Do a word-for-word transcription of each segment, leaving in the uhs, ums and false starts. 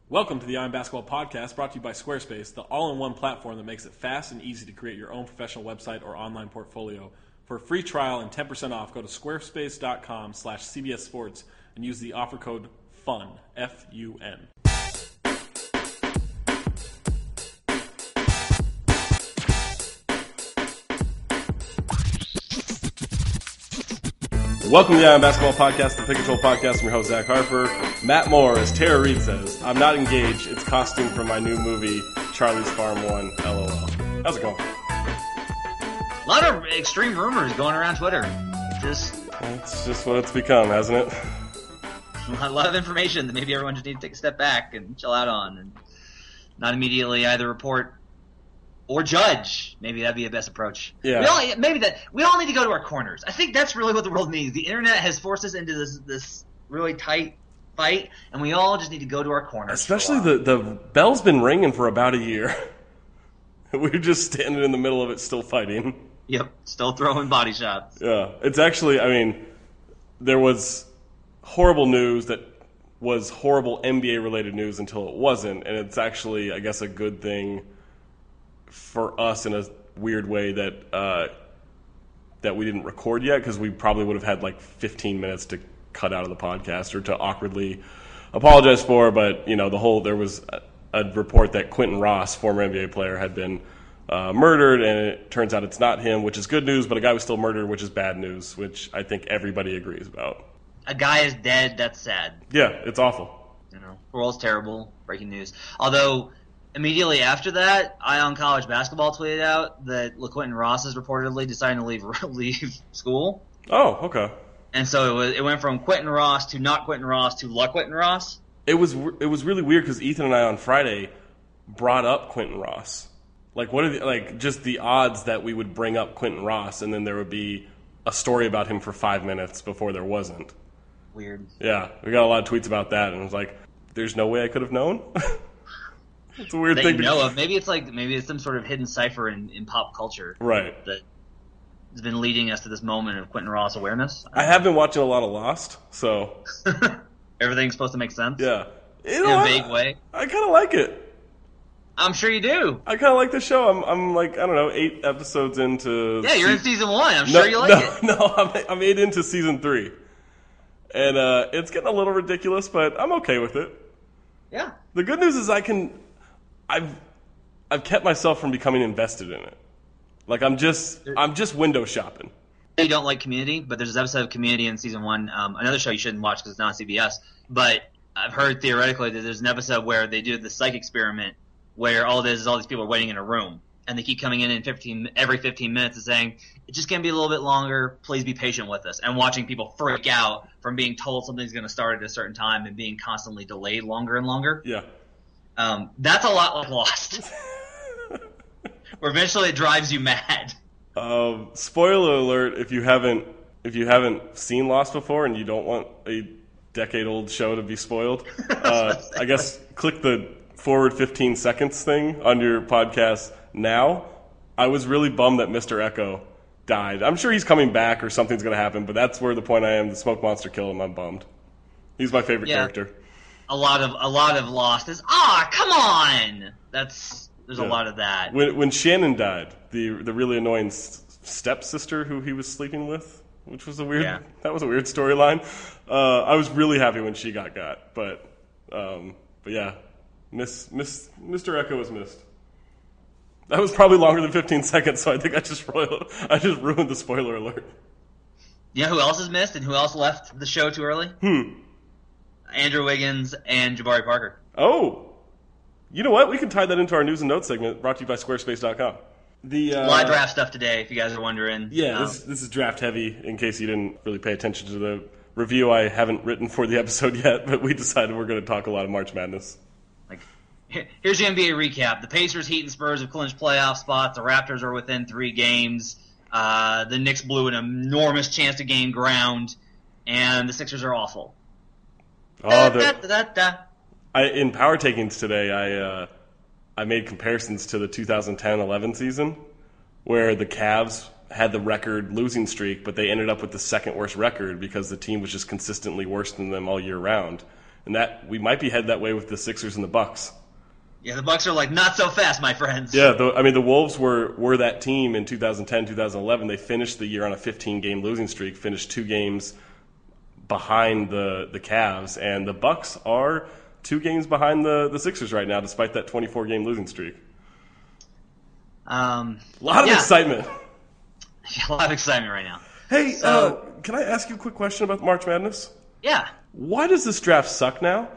Welcome to the Iron Basketball Podcast, brought to you by Squarespace, the all-in-one platform that makes it fast and easy to create your own professional website or online portfolio. For a free trial and ten percent off, go to squarespace.com slash CBS Sports and use the offer code FUN, F U N. Welcome to the Iron Basketball Podcast, the Pick and Roll Podcast. I'm your host, Zach Harper. Matt Moore, as Tara Reid says, I'm not engaged. It's costume from my new movie, Charlie's Farm one, LOL. How's it going? A lot of extreme rumors going around Twitter. Just It's just what it's become, hasn't it? A lot of information that maybe everyone just needs to take a step back and chill out on and not immediately either report or judge. Maybe that'd be the best approach. Yeah. We all, maybe that we all need to go to our corners. I think that's really what the world needs. The internet has forced us into this this really tight fight, and we all just need to go to our corners. Especially the, the bell's been ringing for about a year. We're just standing in the middle of it still fighting. Yep, still throwing body shots. Yeah, it's actually, I mean, there was horrible news that was horrible N B A-related news until it wasn't, and it's actually, I guess, a good thing for us in a weird way that uh, that we didn't record yet, because we probably would have had like fifteen minutes to cut out of the podcast or to awkwardly apologize for. But you know, the whole there was a, a report that Quentin Ross, former N B A player, had been uh, murdered, and it turns out it's not him, which is good news. But a guy was still murdered, which is bad news, which I think everybody agrees about. A guy is dead. That's sad. Yeah, it's awful. You know, the world's terrible. Breaking news. Although, immediately after that, Ion College Basketball tweeted out that LaQuentin Ross is reportedly deciding to leave leave school. Oh, okay. And so it was, it went from Quentin Ross to not Quentin Ross to LaQuentin Ross. It was it was really weird because Ethan and I on Friday brought up Quentin Ross. Like, what are the, like just the odds that we would bring up Quentin Ross and then there would be a story about him for five minutes before there wasn't. Weird. Yeah, we got a lot of tweets about that, and it was like, there's no way I could have known. It's a weird that thing you to know of. Maybe it's like maybe it's some sort of hidden cipher in, in pop culture, right? That has been leading us to this moment of Quentin Ross awareness. I, I have been watching a lot of Lost, so everything's supposed to make sense. Yeah, you in know, a vague I, way. I kind of like it. I'm sure you do. I kind of like the show. I'm, I'm like, I don't know, eight episodes into. Yeah, you're se- in season one. I'm no, sure you like no, it. No, I'm, I'm eight into season three, and uh, it's getting a little ridiculous, but I'm okay with it. Yeah. The good news is I can, I've, I've kept myself from becoming invested in it. Like I'm just, I'm just window shopping. You don't like Community, but there's this episode of Community in season one. Um, another show you shouldn't watch because it's not on C B S. But I've heard theoretically that there's an episode where they do the psych experiment, where all it is is all these people are waiting in a room, and they keep coming in in fifteen every fifteen minutes and saying, "It's just gonna be a little bit longer. Please be patient with us." And watching people freak out from being told something's gonna start at a certain time and being constantly delayed longer and longer. Yeah. Um, that's a lot like Lost. Where eventually it drives you mad. Um, spoiler alert: if you haven't, if you haven't seen Lost before and you don't want a decade-old show to be spoiled, uh, I guess click the forward fifteen seconds thing on your podcast now. I was really bummed that Mister Echo died. I'm sure he's coming back or something's going to happen, but that's where the point I am. The smoke monster killed him. I'm bummed. He's my favorite Yeah. character. A lot of a lot of Lost is ah, come on. That's there's Yeah. a lot of that. When when Shannon died, the the really annoying s- stepsister who he was sleeping with, which was a weird Yeah. that was a weird storyline. Uh, I was really happy when she got got, but um, but yeah, Miss Miss Mister Echo was missed. That was probably longer than fifteen seconds, so I think I just roiled, I just ruined the spoiler alert. You know who else is missed and who else left the show too early? Hmm. Andrew Wiggins and Jabari Parker. Oh, you know what? We can tie that into our news and notes segment, brought to you by Squarespace dot com. The uh, Live draft stuff today, if you guys are wondering. Yeah, Um, this, this is draft heavy, in case you didn't really pay attention to the review I haven't written for the episode yet, but we decided we're going to talk a lot of March Madness. like, here- here's your N B A recap. The Pacers, Heat, and Spurs have clinched playoff spots. The Raptors are within three games. Uh, the Knicks blew an enormous chance to gain ground. And the Sixers are awful. Oh, Da, the, da, da, da. I, in Power Takings today, I uh, I made comparisons to the two thousand ten eleven season, where the Cavs had the record losing streak, but they ended up with the second worst record because the team was just consistently worse than them all year round. and that we might be headed that way with the Sixers and the Bucks. Yeah, the Bucks are like, not so fast, my friends. Yeah, the, I mean, the Wolves were, were that team in two thousand ten, two thousand eleven. They finished the year on a fifteen-game losing streak, finished two games behind the, the Cavs, and the Bucks are two games behind the, the Sixers right now, despite that twenty-four-game losing streak. Um, a lot of yeah. excitement. A lot of excitement right now. Hey, so, uh, can I ask you a quick question about March Madness? Yeah. Why does this draft suck now?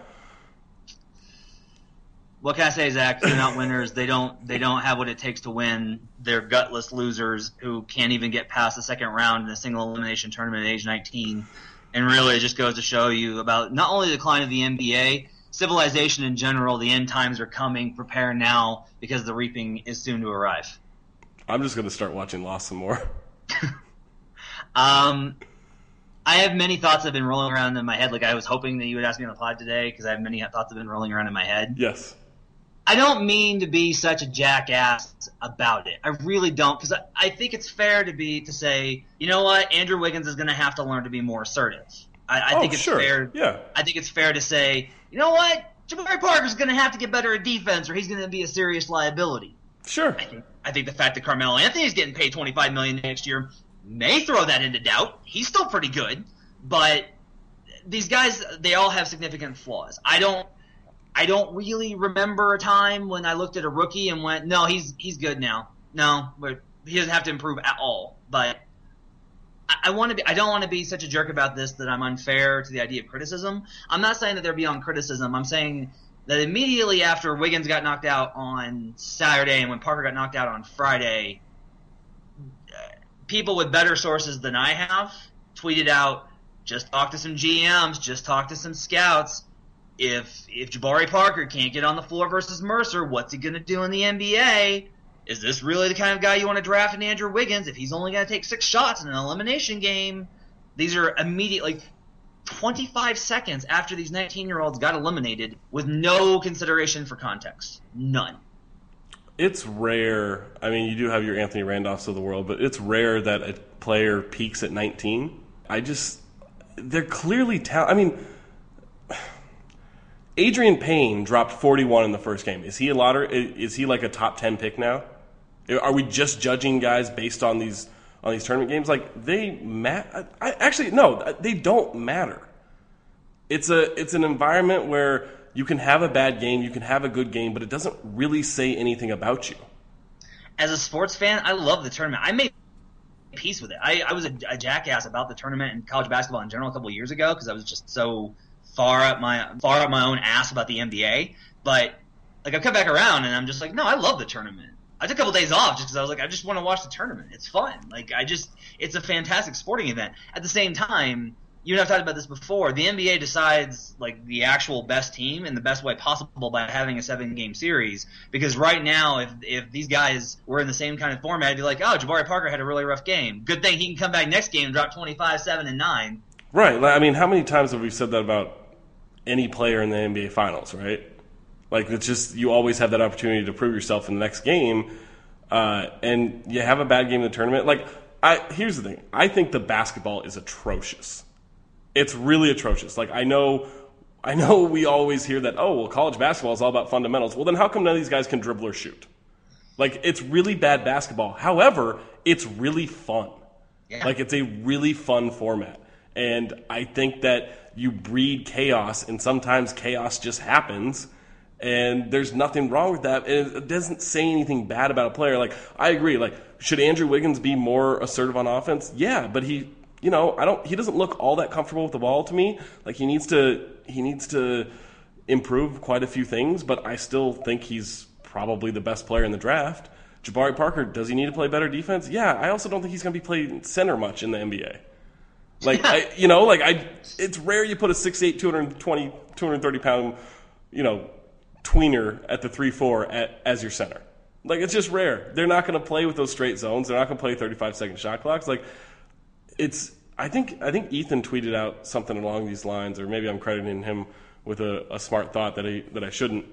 What can I say, Zach? They're not winners. They don't. They don't have what it takes to win. They're gutless losers who can't even get past the second round in a single elimination tournament at age nineteen. And really, it just goes to show you about not only the decline of the N B A, civilization in general. The end times are coming. Prepare now because the reaping is soon to arrive. I'm just going to start watching Lost some more. um, I have many thoughts that have been rolling around in my head. Like I was hoping that you would ask me on the pod today because I have many thoughts that have been rolling around in my head. Yes. I don't mean to be such a jackass about it. I really don't, because I, I think it's fair to be to say, you know what, Andrew Wiggins is going to have to learn to be more assertive. I, I oh, think it's sure. fair. Yeah. I think it's fair to say, you know what, Jabari Parker's going to have to get better at defense, or he's going to be a serious liability. Sure. I think, I think the fact that Carmelo Anthony's getting paid twenty-five million dollars next year may throw that into doubt. He's still pretty good, but these guys, they all have significant flaws. I don't. I don't really remember a time when I looked at a rookie and went, no, he's he's good now. No, he doesn't have to improve at all. But I, I want to be. I don't want to be such a jerk about this that I'm unfair to the idea of criticism. I'm not saying that they're beyond criticism. I'm saying that immediately after Wiggins got knocked out on Saturday and when Parker got knocked out on Friday, people with better sources than I have tweeted out, just talk to some G Ms, just talk to some scouts. If if Jabari Parker can't get on the floor versus Mercer, what's he going to do in the N B A? Is this really the kind of guy you want to draft in Andrew Wiggins if he's only going to take six shots in an elimination game? These are immediately twenty-five seconds after these nineteen-year-olds got eliminated with no consideration for context. None. It's rare. I mean, you do have your Anthony Randolphs of the world, but it's rare that a player peaks at nineteen. I just – they're clearly talented. I mean – Adrian Payne dropped forty-one in the first game. Is he a lottery? Is he like a top ten pick now? Are we just judging guys based on these on these tournament games? Like they matter. Actually, no, they don't matter. It's a it's an environment where you can have a bad game, you can have a good game, but it doesn't really say anything about you. As a sports fan, I love the tournament. I made peace with it. I, I was a, a jackass about the tournament and college basketball in general a couple of years ago because I was just so far up my far up my own ass about the N B A, but like I've come back around and I'm just like, no, I love the tournament. I took a couple days off just because I was like, I just want to watch the tournament. It's fun. Like I just, it's a fantastic sporting event. At the same time, you and I've talked about this before. The N B A decides like the actual best team in the best way possible by having a seven game series. Because right now, if if these guys were in the same kind of format, it'd be like, oh, Jabari Parker had a really rough game. Good thing he can come back next game and drop twenty-five, seven, and nine. Right. I mean, how many times have we said that about any player in the N B A Finals, right? Like, it's just, you always have that opportunity to prove yourself in the next game, uh, and you have a bad game in the tournament. Like, I here's the thing. I think the basketball is atrocious. It's really atrocious. Like, I know I know we always hear that, oh, well, college basketball is all about fundamentals. Well, then how come none of these guys can dribble or shoot? Like, it's really bad basketball. However, it's really fun. Yeah. Like, it's a really fun format. And I think that you breed chaos, and sometimes chaos just happens, and there's nothing wrong with that. And it doesn't say anything bad about a player. Like, I agree. Like, should Andrew Wiggins be more assertive on offense? Yeah, but he, you know, I don't. He doesn't look all that comfortable with the ball to me. Like, he needs to, he needs to improve quite a few things. But I still think he's probably the best player in the draft. Jabari Parker, does he need to play better defense? Yeah, I also don't think he's going to be playing center much in the N B A. Like, I, you know, like I, it's rare you put a six eight, two twenty, two thirty pound, you know, tweener at the three four at, as your center. Like, it's just rare. They're not going to play with those straight zones. They're not going to play thirty-five second shot clocks. Like, it's, I think, I think Ethan tweeted out something along these lines, or maybe I'm crediting him with a, a smart thought that I, that I shouldn't.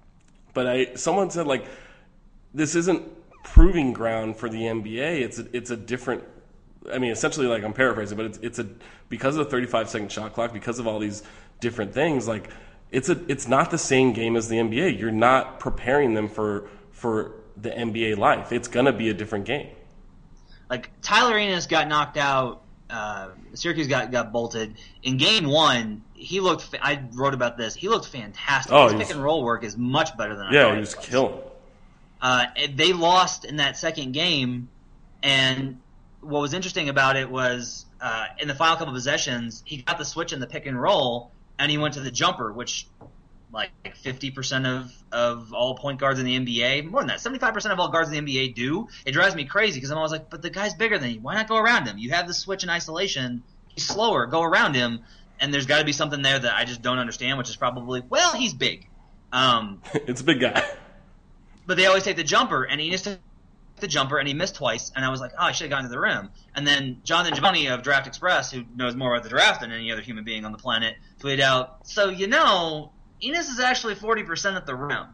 But I, someone said, like, this isn't proving ground for the N B A. It's a, it's a different, I mean, essentially, like, I'm paraphrasing, but it's it's a because of the thirty-five second shot clock, because of all these different things. Like it's a it's not the same game as the N B A. You're not preparing them for for the N B A life. It's gonna be a different game. Like Tyler Ennis got knocked out. Uh, Syracuse got, got bolted in game one. He looked. I wrote about this. He looked fantastic. Oh, His he pick was- and roll work is much better than I Yeah, thought he it was was. killing. Uh, they lost in that second game, and what was interesting about it was uh, in the final couple of possessions, he got the switch in the pick and roll, and he went to the jumper, which like fifty percent of, of all point guards in the N B A, more than that, seventy-five percent of all guards in the N B A do. It drives me crazy because I'm always like, but the guy's bigger than you. Why not go around him? You have the switch in isolation. He's slower. Go around him. And there's got to be something there that I just don't understand, which is probably, well, he's big. Um, It's a big guy. but they always take the jumper, and he just took the jumper, and he missed twice. And I was like, oh, I should have gotten to the rim. And then Jonathan Giovanni of Draft Express, who knows more about the draft than any other human being on the planet, tweeted out, so, you know, Enos is actually forty percent at the rim.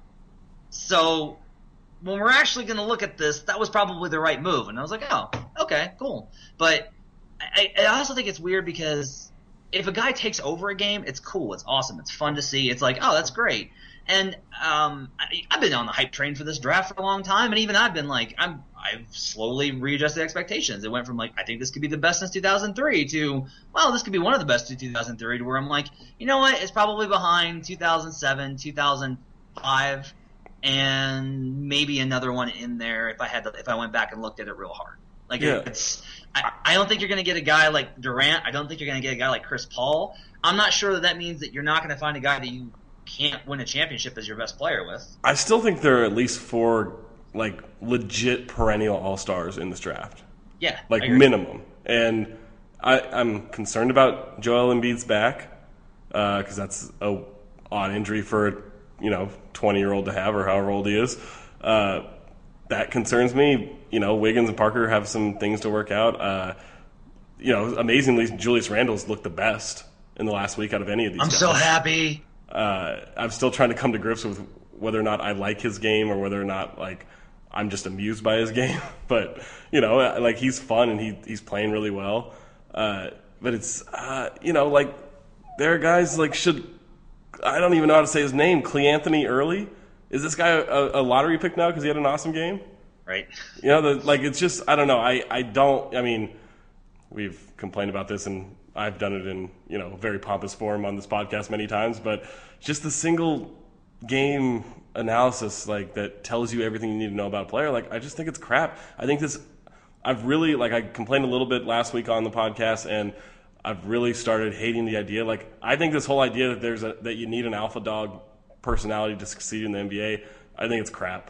So when we're actually going to look at this, that was probably the right move. And I was like, oh, okay, cool. But I, I also think it's weird because if a guy takes over a game, it's cool. It's awesome. It's fun to see. It's like, oh, that's great. And um, I, I've been on the hype train for this draft for a long time, and even I've been like, I'm, I've slowly readjusted expectations. It went from like, I think this could be the best since two thousand three to, well, this could be one of the best since two thousand three, to where I'm like, you know what? It's probably behind two thousand seven, two thousand five, and maybe another one in there if I had to, if I went back and looked at it real hard. Like Yeah. it's, I, I don't think you're going to get a guy like Durant. I don't think you're going to get a guy like Chris Paul. I'm not sure that that means that you're not going to find a guy that you can't win a championship as your best player with. I still think there are at least four like legit perennial all-stars in this draft. Yeah, Like I agree. minimum. And I, I'm concerned about Joel Embiid's back because uh, that's a odd injury for a you know twenty-year-old to have or however old he is. Uh, that concerns me. You know, Wiggins and Parker have some things to work out. Uh, you know, amazingly, Julius Randle's looked the best in the last week out of any of these I'm guys. so happy. Uh, I'm still trying to come to grips with whether or not I like his game or whether or not like I'm just amused by his game. But you know, like he's fun and he he's playing really well. Uh, but it's uh, you know like there are guys like should I don't even know how to say his name. Cleanthony Early, is this guy a, a lottery pick now because he had an awesome game? Right. You know, the, like it's just I don't know. I I don't. I mean, we've complained about this and I've done it in, you know, very pompous form on this podcast many times, but just the single game analysis like that tells you everything you need to know about a player, like I just think it's crap. I think this I've really like I complained a little bit last week on the podcast and I've really started hating the idea. Like I think this whole idea that there's a that you need an alpha dog personality to succeed in the N B A, I think it's crap.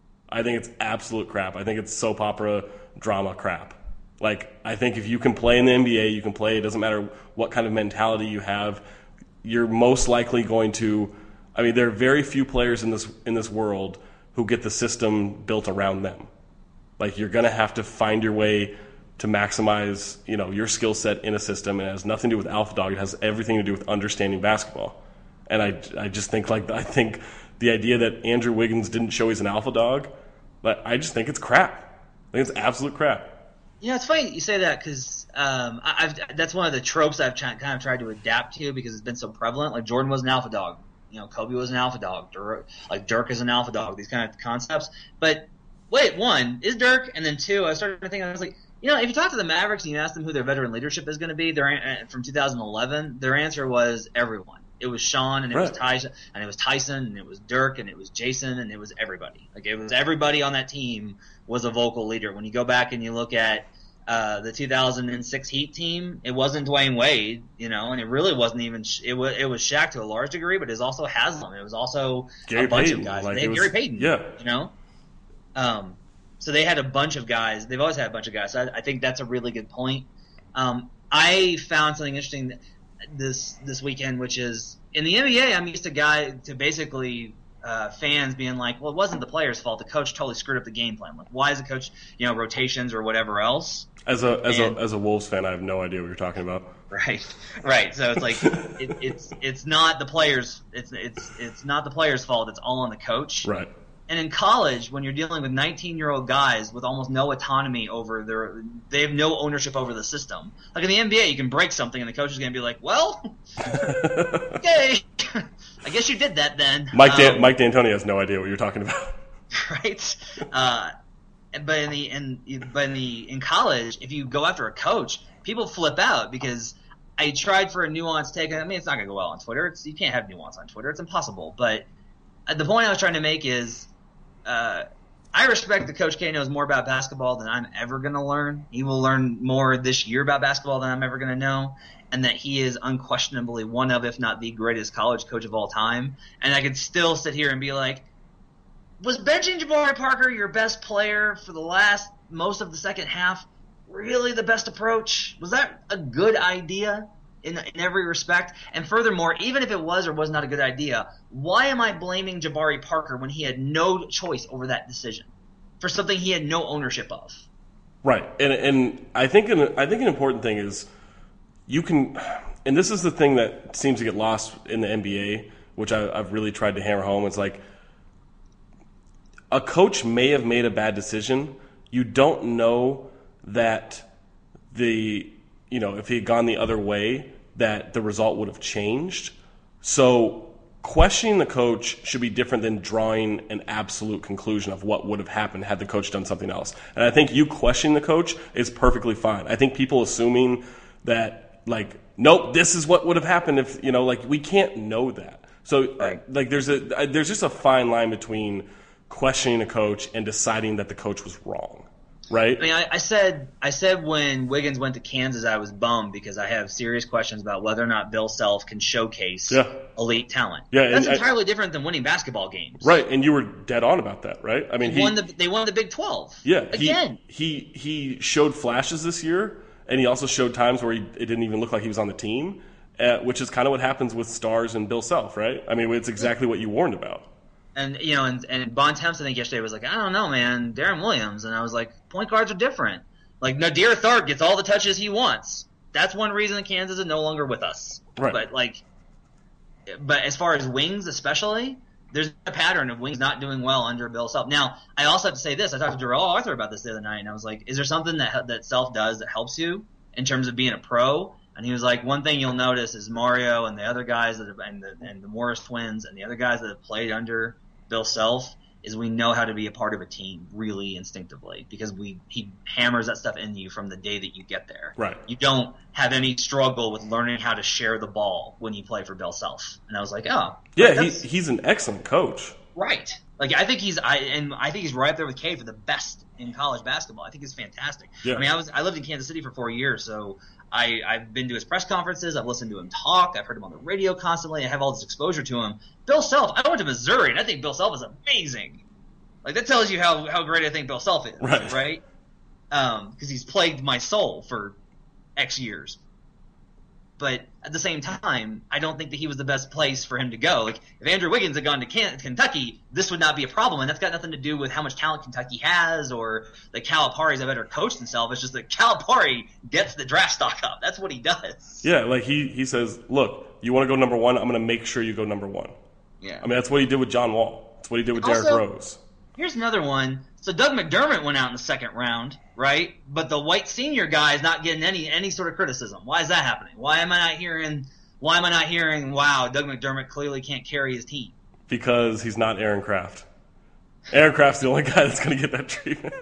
I think it's absolute crap. I think it's soap opera drama crap. Like, I think if you can play in the N B A, you can play. It doesn't matter what kind of mentality you have. You're most likely going to – I mean, there are very few players in this in this world who get the system built around them. Like, you're going to have to find your way to maximize, you know, your skill set in a system. And it has nothing to do with alpha dog. It has everything to do with understanding basketball. And I, I just think, like, I think the idea that Andrew Wiggins didn't show he's an alpha dog, but I just think it's crap. I think it's absolute crap. You know, it's funny you say that because um, I've that's one of the tropes I've tried, kind of tried to adapt to because it's been so prevalent. Like Jordan was an alpha dog, you know, Kobe was an alpha dog, Dirk, like Dirk is an alpha dog. These kind of concepts. But wait, one is Dirk, and then two, I started to think I was like, you know, if you talk to the Mavericks and you ask them who their veteran leadership is going to be, their from two thousand eleven, their answer was everyone. It was Sean, and it Right. was Tyson, and it was Tyson, and it was Dirk, and it was Jason, and it was everybody. Like it was everybody on that team was a vocal leader. When you go back and you look at uh, the two thousand six Heat team, it wasn't Dwayne Wade, you know, and it really wasn't even. It was it was Shaq to a large degree, but it was also Haslam. It was also Gary a bunch Payton, of guys. like, they it had was- Gary Payton, yeah. you know. Um, so they had a bunch of guys. They've always had a bunch of guys. So I, I think that's a really good point. Um, I found something interesting this this weekend, which is in the N B A. I'm used to guy to basically uh, fans being like, "Well, it wasn't the player's fault. The coach totally screwed up the game plan. Like, why is the coach, you know, rotations or whatever else?" As a as And- a as a Wolves fan, I have no idea what you're talking about. Right, right. So it's like it, it's it's not the players. It's it's it's not the player's fault. It's all on the coach. Right. And in college, when you're dealing with nineteen-year-old guys with almost no autonomy over their – they have no ownership over the system. Like in the N B A, you can break something and the coach is going to be like, well, okay, I guess you did that then. Mike Dan- um, Mike D'Antoni has no idea what you're talking about. Right? Uh, but in the in but in the in college, if you go after a coach, people flip out because I tried for a nuanced take. I mean, it's not going to go well on Twitter. It's, you can't have nuance on Twitter. It's impossible. But the point I was trying to make is – Uh, I respect that Coach K knows more about basketball than I'm ever going to learn. He will learn more this year about basketball than I'm ever going to know, and that he is unquestionably one of, if not the greatest college coach of all time. And I could still sit here and be like, was benching Jabari Parker your best player for the last most of the second half really the best approach? Was that a good idea? In, in every respect. And furthermore, even if it was or was not a good idea, why am I blaming Jabari Parker when he had no choice over that decision for something he had no ownership of? Right. And and I think an, I think an important thing is you can – and this is the thing that seems to get lost in the N B A, which I, I've really tried to hammer home. It's like a coach may have made a bad decision. You don't know that the – you know, if he had gone the other way, that the result would have changed. So questioning the coach should be different than drawing an absolute conclusion of what would have happened had the coach done something else. And I think you questioning the coach is perfectly fine. I think people assuming that, like, nope, this is what would have happened if, you know, like, we can't know that. So, right. like, there's a there's just a fine line between questioning a coach and deciding that the coach was wrong. Right. I mean, I, I said I said when Wiggins went to Kansas, I was bummed because I have serious questions about whether or not Bill Self can showcase yeah. elite talent. Yeah, that's and entirely I, different than winning basketball games. Right, and you were dead on about that, right? I mean, they he won the they won the Big twelve. Yeah, again. He, he he showed flashes this year, and he also showed times where he, it didn't even look like he was on the team, uh, which is kind of what happens with stars and Bill Self, right? I mean, it's exactly what you warned about. And, you know, and, and Bontemps, I think, yesterday was like, I don't know, man, Darren Williams. And I was like, point guards are different. Like, Nadir Tharp gets all the touches he wants. That's one reason Kansas is no longer with us. Right. But, like, but as far as wings especially, there's a pattern of wings not doing well under Bill Self. Now, I also have to say this. I talked to Darrell Arthur about this the other night, and I was like, is there something that that Self does that helps you in terms of being a pro? And he was like, one thing you'll notice is Mario and the other guys that have, and the, and the Morris twins and the other guys that have played under Bill Self is we know how to be a part of a team really instinctively because we he hammers that stuff in you from the day that you get there. Right. You don't have any struggle with learning how to share the ball when you play for Bill Self. And I was like, oh. Yeah, he, he's an excellent coach. Right. Like, I think he's I and I think he's right up there with K for the best in college basketball. I think he's fantastic. Yeah. I mean, I was I lived in Kansas City for four years, so I, I've been to his press conferences. I've listened to him talk. I've heard him on the radio constantly. I have all this exposure to him. Bill Self, I went to Missouri, and I think Bill Self is amazing. Like, that tells you how, how great I think Bill Self is, right? Right? Um, because he's plagued my soul for X years. But at the same time, I don't think that he was the best place for him to go. Like, if Andrew Wiggins had gone to Can- Kentucky, this would not be a problem. And that's got nothing to do with how much talent Kentucky has or that Calipari's a better coach himself. It's just that Calipari gets the draft stock up. That's what he does. Yeah, like he, he says, look, you want to go number one? I'm going to make sure you go number one. Yeah. I mean, that's what he did with John Wall. That's what he did with Derrick Also, Rose. Here's another one. So Doug McDermott went out in the second round, right? But the white senior guy is not getting any any sort of criticism. Why is that happening? Why am I not hearing? Why am I not hearing? Wow, Doug McDermott clearly can't carry his team. Because he's not Aaron Kraft. Aaron Kraft's the only guy that's going to get that treatment.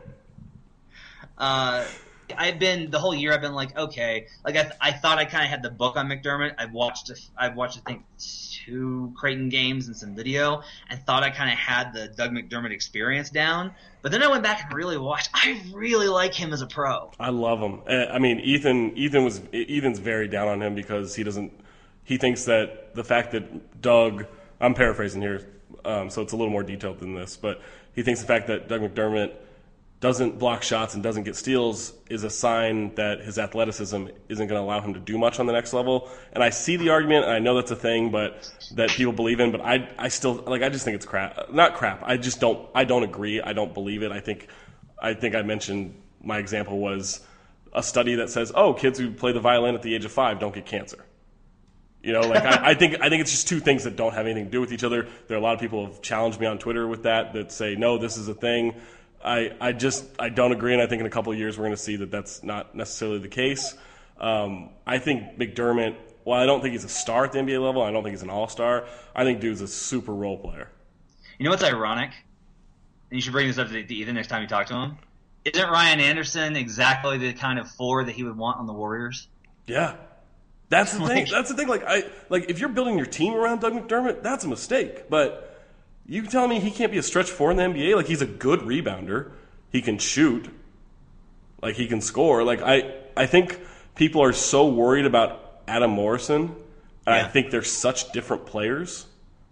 Uh, I've been the whole year. I've been like, okay, like I, th- I thought I kind of had the book on McDermott. I've watched, I've watched, I think, two Creighton games and some video, and thought I kind of had the Doug McDermott experience down. But then I went back and really watched. I really like him as a pro. I love him. I mean, Ethan. Ethan was Ethan's very down on him because he doesn't. He thinks that the fact that Doug. I'm paraphrasing here, um, so it's a little more detailed than this, but he thinks the fact that Doug McDermott doesn't block shots and doesn't get steals is a sign that his athleticism isn't going to allow him to do much on the next level. And I see the argument, and I know that's a thing, but that people believe in. But I, I still like. I just think it's crap. Not crap. I just don't. I don't agree. I don't believe it. I think. I think I mentioned my example was a study that says, oh, kids who play the violin at the age of five don't get cancer. You know, like I, I think I think it's just two things that don't have anything to do with each other. There are a lot of people who have challenged me on Twitter with that that say no, this is a thing. I I just I don't agree, and I think in a couple of years we're going to see that that's not necessarily the case. Um, I think McDermott. Well, I don't think he's a star at the N B A level. I don't think he's an all-star. I think dude's a super role player. You know what's ironic? And you should bring this up to Ethan next time you talk to him. Isn't Ryan Anderson exactly the kind of four that he would want on the Warriors? Yeah. That's the thing. Like- That's the thing. Like I like if you're building your team around Doug McDermott, that's a mistake. But you tell me he can't be a stretch four in the N B A? Like he's a good rebounder. He can shoot. Like he can score. Like I, I think people are so worried about Adam Morrison, and Yeah. I think they're such different players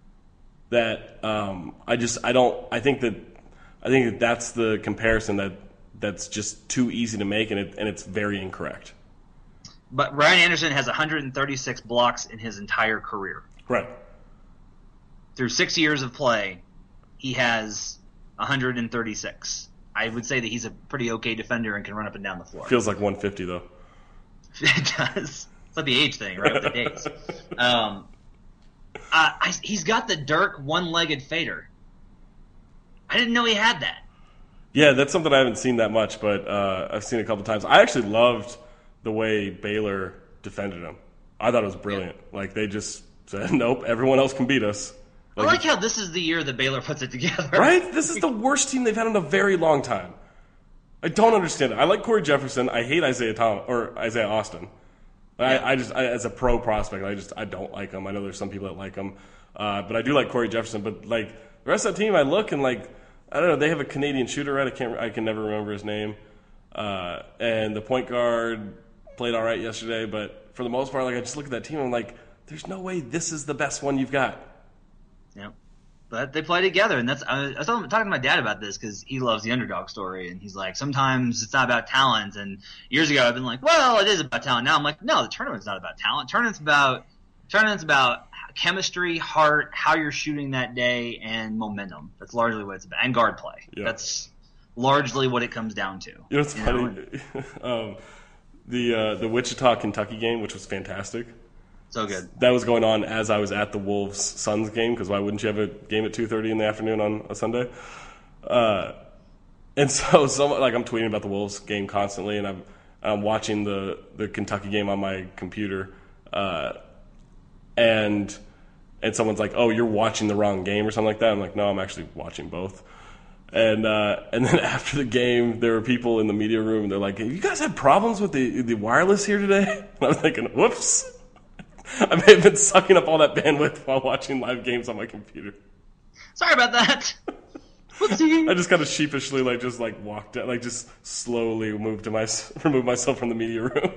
that um, I just I don't I think that I think that that's the comparison that that's just too easy to make, and it and it's very incorrect. But Ryan Anderson has one hundred thirty-six blocks in his entire career. Right. Through six years of play, he has one hundred thirty-six. I would say that he's a pretty okay defender and can run up and down the floor. Feels like one fifty though. It does. It's like the age thing, right, with the dates. Um, uh, I, he's got the Dirk one-legged fader. I didn't know he had that. Yeah, that's something I haven't seen that much, but uh, I've seen it a couple times. I actually loved the way Baylor defended him. I thought it was brilliant. Yeah. Like they just said, "Nope, everyone else can beat us." Like, I like how this is the year that Baylor puts it together. Right? This is the worst team they've had in a very long time. I don't understand it. I like Corey Jefferson. I hate Isaiah Thomas or Isaiah Austin. I, yeah. I just, I, as a pro prospect, I just, I don't like him. I know there's some people that like him, uh, but I do like Corey Jefferson. But like the rest of the team, I look and like, I don't know. They have a Canadian shooter, right? I can't, I can never remember his name. Uh, and the point guard played all right yesterday, but for the most part, like I just look at that team and I'm like, there's no way this is the best one you've got. Yeah, but they play together, and that's I was talking to my dad about this because he loves the underdog story, and he's like, sometimes it's not about talent. And years ago, I've been like, well, it is about talent. Now I'm like, no, the tournament's not about talent. Tournament's about tournament's about chemistry, heart, how you're shooting that day, and momentum. That's largely what it's about, and guard play. Yeah. That's largely what it comes down to. You know what's funny? um, the uh, the Wichita Kentucky game, which was fantastic. So good. That was going on as I was at the Wolves Suns game, because why wouldn't you have a game at two thirty in the afternoon on a Sunday? Uh, and so, some, like I'm tweeting about the Wolves game constantly, and I'm I'm watching the, the Kentucky game on my computer, uh, and and someone's like, "Oh, you're watching the wrong game" or something like that. I'm like, "No, I'm actually watching both." And uh, and then after the game, there were people in the media room, and they're like, "You guys had problems with the the wireless here today?" And I'm thinking, "Whoops." I may have been sucking up all that bandwidth while watching live games on my computer. Sorry about that. I just kind of sheepishly, like, just like walked out, like, just slowly moved to my, remove myself from the media room.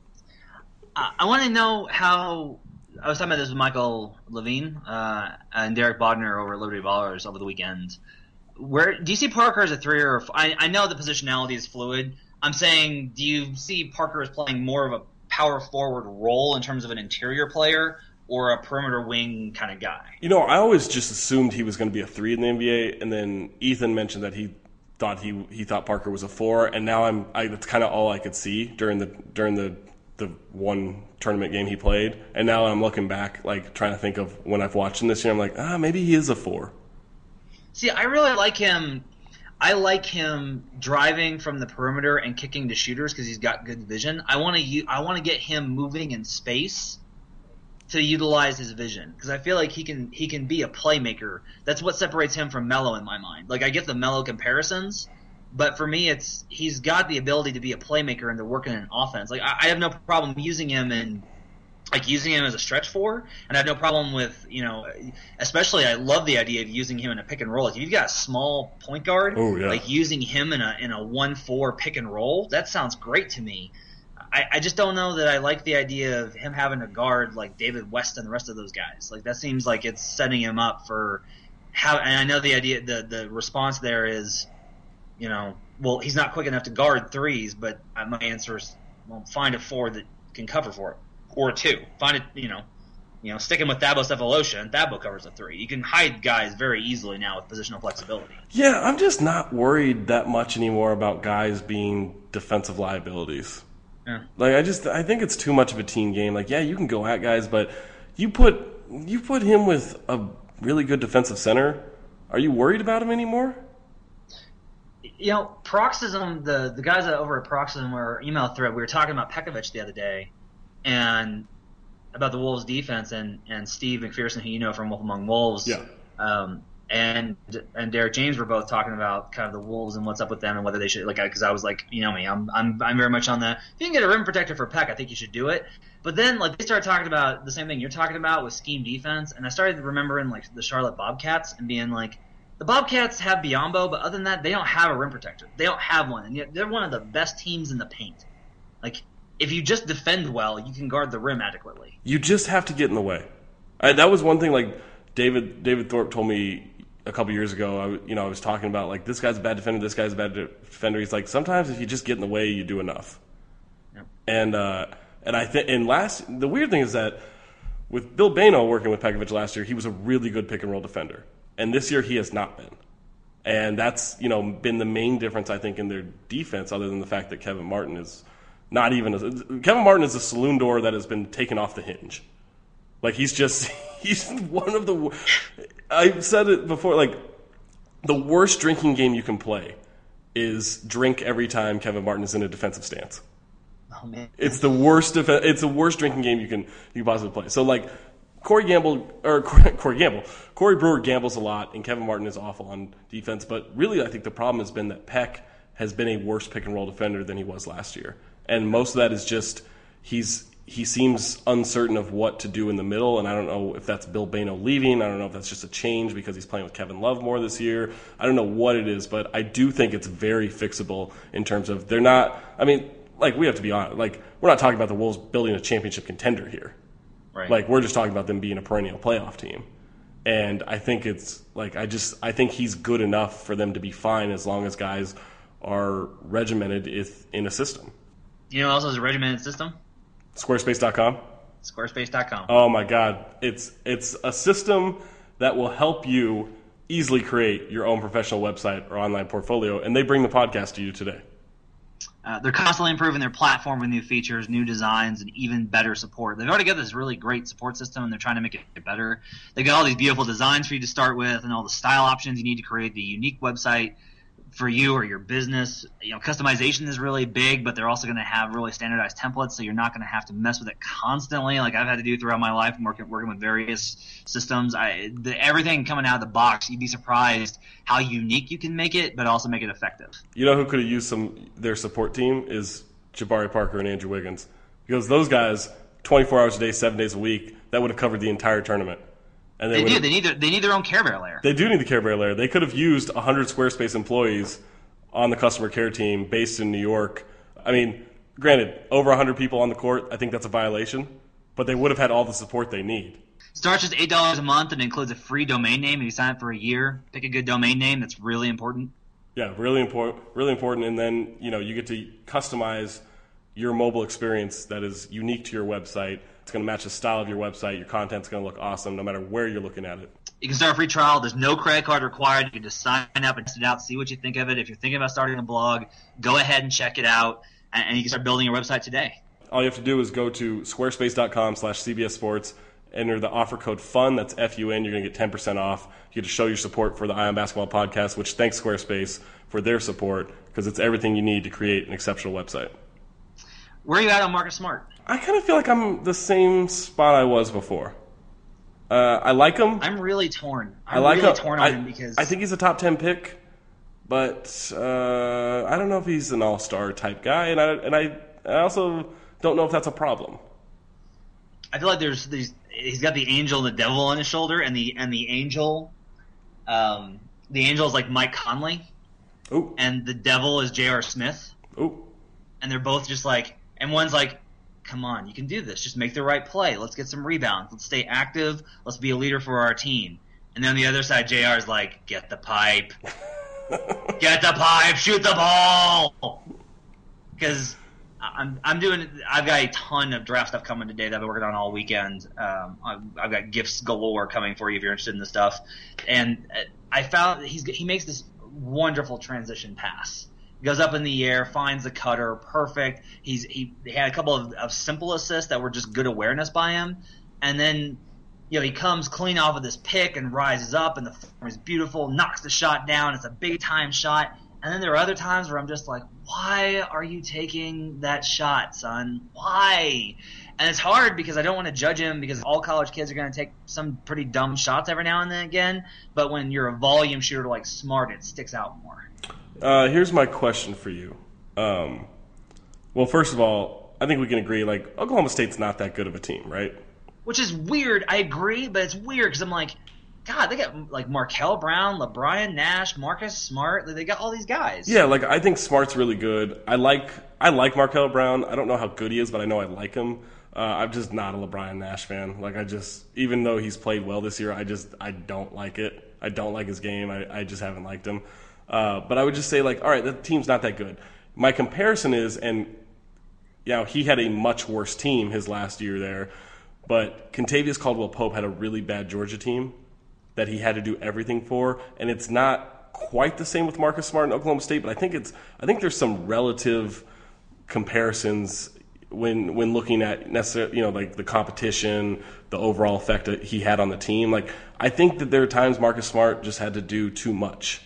Uh, I want to know how. I was talking about this with Michael Levine uh, and Derek Bodner over at Liberty Ballers over the weekend. Where do you see Parker as a three or? A, I, I know the positionality is fluid. I'm saying, do you see Parker as playing more of a power forward role in terms of an interior player or a perimeter wing kind of guy? You know, I always just assumed he was going to be a three in the N B A, and then Ethan mentioned that he thought he he thought Parker was a four, and now I'm I, that's kind of all I could see during the during the the one tournament game he played, and now I'm looking back, like trying to think of when I've watched him this year. I'm like, ah, maybe he is a four. See, I really like him. I like him driving from the perimeter and kicking to shooters because he's got good vision. I want to I want to get him moving in space to utilize his vision because I feel like he can he can be a playmaker. That's what separates him from Melo in my mind. Like I get the Melo comparisons, but for me, it's he's got the ability to be a playmaker and to work in an offense. Like I, I have no problem using him in. Like using him as a stretch four, and I have no problem with, you know, especially I love the idea of using him in a pick and roll. If you've got a small point guard, oh, yeah. like using him in a in a one four pick and roll, that sounds great to me. I, I just don't know that I like the idea of him having a guard like David West and the rest of those guys. Like that seems like it's setting him up for how. And I know the idea, the the response there is, you know, well he's not quick enough to guard threes, but my answer is, well, find a four that can cover for it. Or two. Find it, you know, you know, sticking with Thabo Cephalosha, and Thabo covers a three. You can hide guys very easily now with positional flexibility. Yeah, I'm just not worried that much anymore about guys being defensive liabilities. Yeah. Like, I just, I think it's too much of a team game. Like, yeah, you can go at guys, but You put you put him with a really good defensive center. Are you worried about him anymore? You know, Paroxysm, the, the guys over at Paroxysm were email thread, we were talking about Pekovic the other day and about the Wolves defense and, and Steve McPherson, who you know from Wolf Among Wolves. Yeah. Um, and and Derek James were both talking about kind of the Wolves and what's up with them and whether they should, like, because I was like, you know me, I'm I'm I'm very much on the, if you can get a rim protector for Peck, I think you should do it. But then, like, they started talking about the same thing you're talking about with scheme defense, and I started remembering, like, the Charlotte Bobcats and being like, the Bobcats have Biombo, but other than that, they don't have a rim protector. They don't have one, and yet they're one of the best teams in the paint. Like, if you just defend well, you can guard the rim adequately. You just have to get in the way. I, that was one thing, like, David David Thorpe told me a couple years ago. I, you know, I was talking about, like, this guy's a bad defender, this guy's a bad defender. He's like, sometimes if you just get in the way, you do enough. Yep. And uh, and I think, and last, the weird thing is that with Bill Bano working with Pekovic last year, he was a really good pick and roll defender. And this year he has not been. And that's, you know, been the main difference, I think, in their defense, other than the fact that Kevin Martin is not even a, Kevin Martin is a saloon door that has been taken off the hinge. Like, he's just, he's one of the, I've said it before, like, the worst drinking game you can play is drink every time Kevin Martin is in a defensive stance. Oh, man. It's the worst, def- it's the worst drinking game you can, you can possibly play. So, like, Corey Gamble, or Corey Gamble, Corey Brewer gambles a lot, and Kevin Martin is awful on defense. But really, I think the problem has been that Peck has been a worse pick and roll defender than he was last year, and most of that is just he's he seems uncertain of what to do in the middle. And I don't know if that's Bill Bano leaving. I don't know if that's just a change because he's playing with Kevin Love more this year. I don't know what it is, but I do think it's very fixable in terms of they're not. I mean, like, we have to be honest. Like, we're not talking about the Wolves building a championship contender here. Right. Like, we're just talking about them being a perennial playoff team. And I think it's, like, I just, I think he's good enough for them to be fine as long as guys are regimented if, in a system. You know, also is a regimented system? Squarespace dot com? Squarespace dot com. Oh, my God. It's It's a system that will help you easily create your own professional website or online portfolio, and they bring the podcast to you today. Uh, they're constantly improving their platform with new features, new designs, and even better support. They've already got this really great support system, and they're trying to make it better. They've got all these beautiful designs for you to start with and all the style options you need to create the unique website for you or your business. You know, customization is really big, but they're also going to have really standardized templates, so you're not going to have to mess with it constantly like I've had to do throughout my life working, working with various systems. I, the, everything coming out of the box, you'd be surprised how unique you can make it, but also make it effective. You know who could have used some their support team is Jabari Parker and Andrew Wiggins. Because those guys, twenty-four hours a day, seven days a week, that would have covered the entire tournament. And they, they do. They need their, they need their own Care Bear layer. They do need the Care Bear layer. They could have used one hundred Squarespace employees on the customer care team based in New York. I mean, granted, over one hundred people on the court, I think that's a violation. But they would have had all the support they need. Starts just eight dollars a month and includes a free domain name. If you sign up for a year, pick a good domain name. That's really important. Yeah, really important. Really important. And then, you know, you get to customize your mobile experience that is unique to your website. It's going to match the style of your website. Your content's going to look awesome no matter where you're looking at it. You can start a free trial. There's no credit card required. You can just sign up and test it out, see what you think of it. If you're thinking about starting a blog, go ahead and check it out, and you can start building your website today. All you have to do is go to squarespace.com slash CBS Sports, enter the offer code FUN, that's F U N, you're going to get ten percent off. You get to show your support for the Eye on Basketball podcast, which thanks Squarespace for their support, because it's everything you need to create an exceptional website. Where are you at on Marcus Smart? I kind of feel like I'm the same spot I was before. Uh, I like him. I'm really torn. I'm I like really him. torn on I, him because I think he's a top ten pick, but uh, I don't know if he's an all-star type guy, and I and I, I also don't know if that's a problem. I feel like there's these. He's got the angel and the devil on his shoulder, and the and the angel, um, the angel is like Mike Conley, Ooh. and the devil is J R. Smith. Ooh. And they're both just like, and one's like, come on, you can do this. Just make the right play. Let's get some rebounds. Let's stay active. Let's be a leader for our team. And then on the other side, J R is like, get the pipe. Get the pipe. Shoot the ball. Because I'm I'm doing I've got a ton of draft stuff coming today that I've been working on all weekend. Um, I've, I've got gifts galore coming for you if you're interested in this stuff. And I found he's he makes this wonderful transition pass. Goes up in the air, finds the cutter, perfect. He's he, he had a couple of, of simple assists that were just good awareness by him, and then you know, he comes clean off of this pick and rises up, and the form is beautiful, knocks the shot down. It's a big-time shot. And then there are other times where I'm just like, why are you taking that shot, son? Why? And it's hard because I don't want to judge him because all college kids are going to take some pretty dumb shots every now and then again. But when you're a volume shooter like Smart, it sticks out more. Uh, here's my question for you. Um, well, first of all, I think we can agree, like, Oklahoma State's not that good of a team, right? Which is weird. I agree, but it's weird because I'm like, God, they got like Markel Brown, LeBron Nash, Marcus Smart. They got all these guys. Yeah, like I think Smart's really good. I like I like Markel Brown. I don't know how good he is, but I know I like him. Uh, I'm just not a LeBron Nash fan. Like I just, even though he's played well this year, I just I don't like it. I don't like his game. I, I just haven't liked him. Uh, but I would just say like, all right, the team's not that good. My comparison is, and you know, he had a much worse team his last year there, but Kentavious Caldwell-Pope had a really bad Georgia team that he had to do everything for, and it's not quite the same with Marcus Smart in Oklahoma State, but I think it's I think there's some relative comparisons when when looking at necessarily, you know, like the competition, the overall effect that he had on the team. Like I think that there are times Marcus Smart just had to do too much.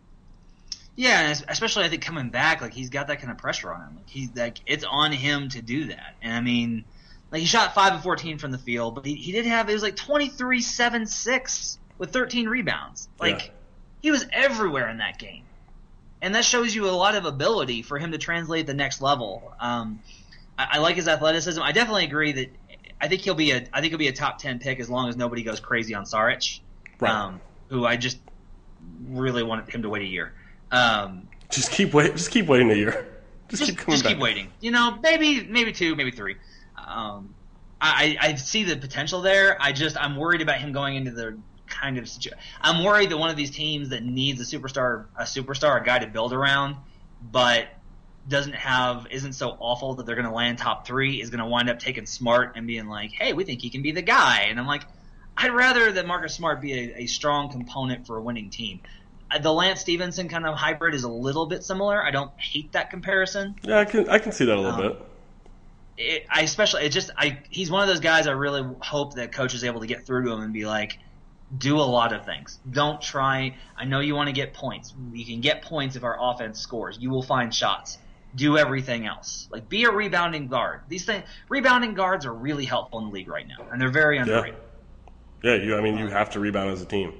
Yeah, and especially I think coming back, like he's got that kind of pressure on him. Like he's like it's on him to do that. And I mean, like he shot five of fourteen from the field, but he, he did have it was like twenty-three seven six with thirteen rebounds. Like, yeah. He was everywhere in that game. And that shows you a lot of ability for him to translate the next level. Um, I, I like his athleticism. I definitely agree that I think he'll be a I think he'll be a top ten pick as long as nobody goes crazy on Saric, right. um, who I just really want him to wait a year. Um, just keep wait. Just keep waiting a year. Just, just keep coming just back. keep waiting. You know, maybe maybe two, maybe three. Um, I, I see the potential there. I just I'm worried about him going into the kind of situation. I'm worried that one of these teams that needs a superstar, a superstar, a guy to build around, but doesn't have, isn't so awful that they're going to land top three, is going to wind up taking Smart and being like, hey, we think he can be the guy. And I'm like, I'd rather that Marcus Smart be a, a strong component for a winning team. The Lance Stevenson kind of hybrid is a little bit similar. I don't hate that comparison. Yeah, I can I can see that a little um, bit. It, I especially, it just, I he's one of those guys I really hope that coach is able to get through to him and be like, do a lot of things. Don't try. I know you want to get points. You can get points if our offense scores. You will find shots. Do everything else. Like, be a rebounding guard. These things, rebounding guards are really helpful in the league right now, and they're very underrated. Yeah, yeah you, I mean, you have to rebound as a team.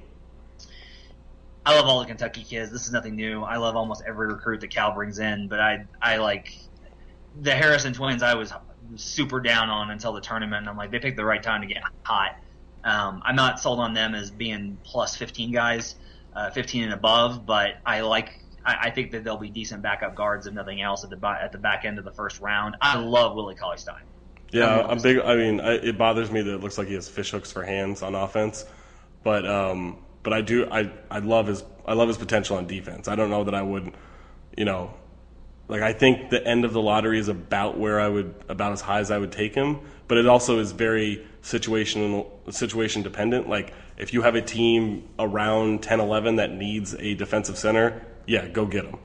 I love all the Kentucky kids. This is nothing new. I love almost every recruit that Cal brings in, but I, I like the Harrison twins. I was super down on until the tournament. And I'm like, they picked the right time to get hot. Um, I'm not sold on them as being plus fifteen guys, uh, fifteen and above, but I like. I, I think that they'll be decent backup guards, if nothing else, at the at the back end of the first round. I love Willie Cauley-Stein. Yeah, I'm big. I mean, I, it bothers me that it looks like he has fish hooks for hands on offense, but um, but I do. I I love his. I love his potential on defense. I don't know that I would, you know, like I think the end of the lottery is about where I would, about as high as I would take him. But it also is very situational, situation dependent. Like if you have a team around ten eleven that needs a defensive center, yeah, go get him.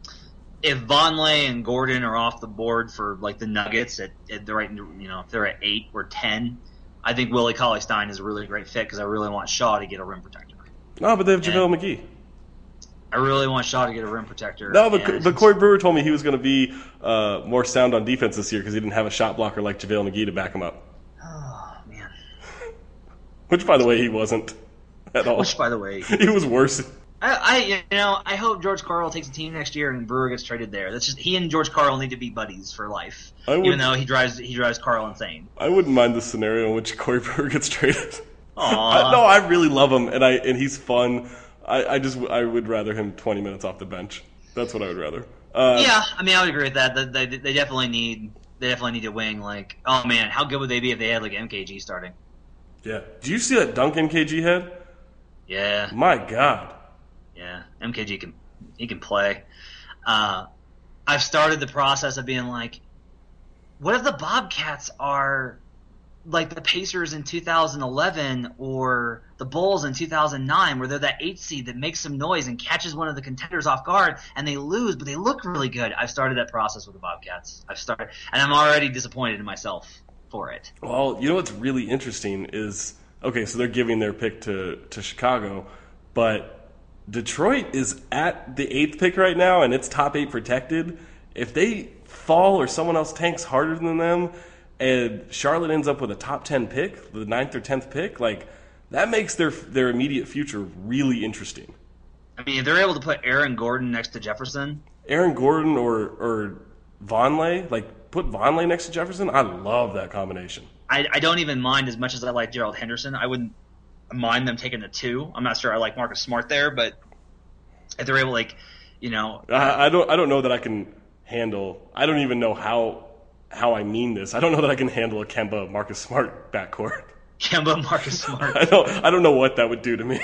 If Vonleh and Gordon are off the board for like the Nuggets at, at the right, you know, if they're at eight or ten, I think Willie Cauley-Stein is a really great fit because I really want Shaw to get a rim protector. No, but they have JaVale McGee. I really want Shaw to get a rim protector. No, but, but Corey Brewer told me he was going to be uh, more sound on defense this year because he didn't have a shot blocker like JaVale McGee to back him up. Oh, man. Which, by the way, he wasn't at all. Which, by the way. He was worse. I, I, you know, I hope George Karl takes a team next year and Brewer gets traded there. That's just he and George Karl need to be buddies for life, would, even though he drives he drives Karl insane. I wouldn't mind the scenario in which Corey Brewer gets traded. I, no, I really love him, and I and he's fun. I, I just I would rather him twenty minutes off the bench. That's what I would rather. Uh, yeah, I mean, I would agree with that. They, they, they definitely need they definitely need a wing. Like, oh man, how good would they be if they had like M K G starting? Yeah. Do you see that dunk M K G had? Yeah. My God. Yeah, M K G can he can play. Uh, I've started the process of being like, what if the Bobcats are like the Pacers in two thousand eleven or the Bulls in two thousand nine, where they're that eight seed that makes some noise and catches one of the contenders off guard, and they lose, but they look really good. I've started that process with the Bobcats. I've started, and I'm already disappointed in myself for it. Well, you know what's really interesting is Okay, so they're giving their pick to, to Chicago, but Detroit is at the eighth pick right now, and it's top eight protected. If they fall or someone else tanks harder than them, and Charlotte ends up with a top ten pick, the ninth or tenth pick, like that makes their their immediate future really interesting. I mean, if they're able to put Aaron Gordon next to Jefferson, Aaron Gordon or or Vonleh, like put Vonleh next to Jefferson, I love that combination. I, I don't even mind as much as I like Gerald Henderson. I wouldn't mind them taking the two. I'm not sure I like Marcus Smart there, but if they're able, like, you know, I, I don't I don't know that I can handle. I don't even know how how I mean this. I don't know that I can handle a Kemba Marcus Smart backcourt. Kemba Marcus Smart. I don't I don't know what that would do to me.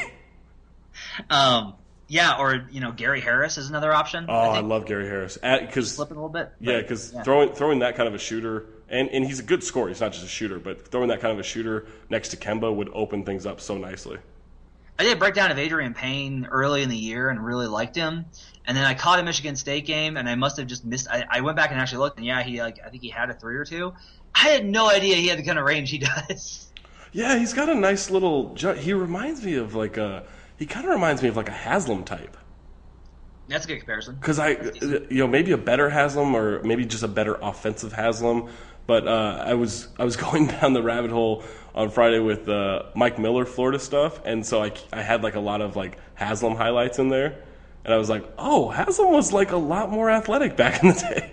Um. Yeah, or, you know, Gary Harris is another option. Oh, I, I love Gary Harris. Because slipping a little bit. Yeah, because yeah. throwing throwing that kind of a shooter, and, and he's a good scorer. He's not just a shooter, but throwing that kind of a shooter next to Kemba would open things up so nicely. I did a breakdown of Adrian Payne early in the year and really liked him. And then I caught a Michigan State game, and I must have just missed. I, I went back and actually looked, and yeah, he like I think he had a three or two. I had no idea he had the kind of range he does. Yeah, he's got a nice little. He reminds me of like a. He kind of reminds me of like a Haslam type. That's a good comparison. Because I, you know, maybe a better Haslam or maybe just a better offensive Haslam. But uh, I was I was going down the rabbit hole on Friday with uh, Mike Miller Florida stuff, and so I, I had like a lot of like Haslam highlights in there, and I was like, oh, Haslam was like a lot more athletic back in the day.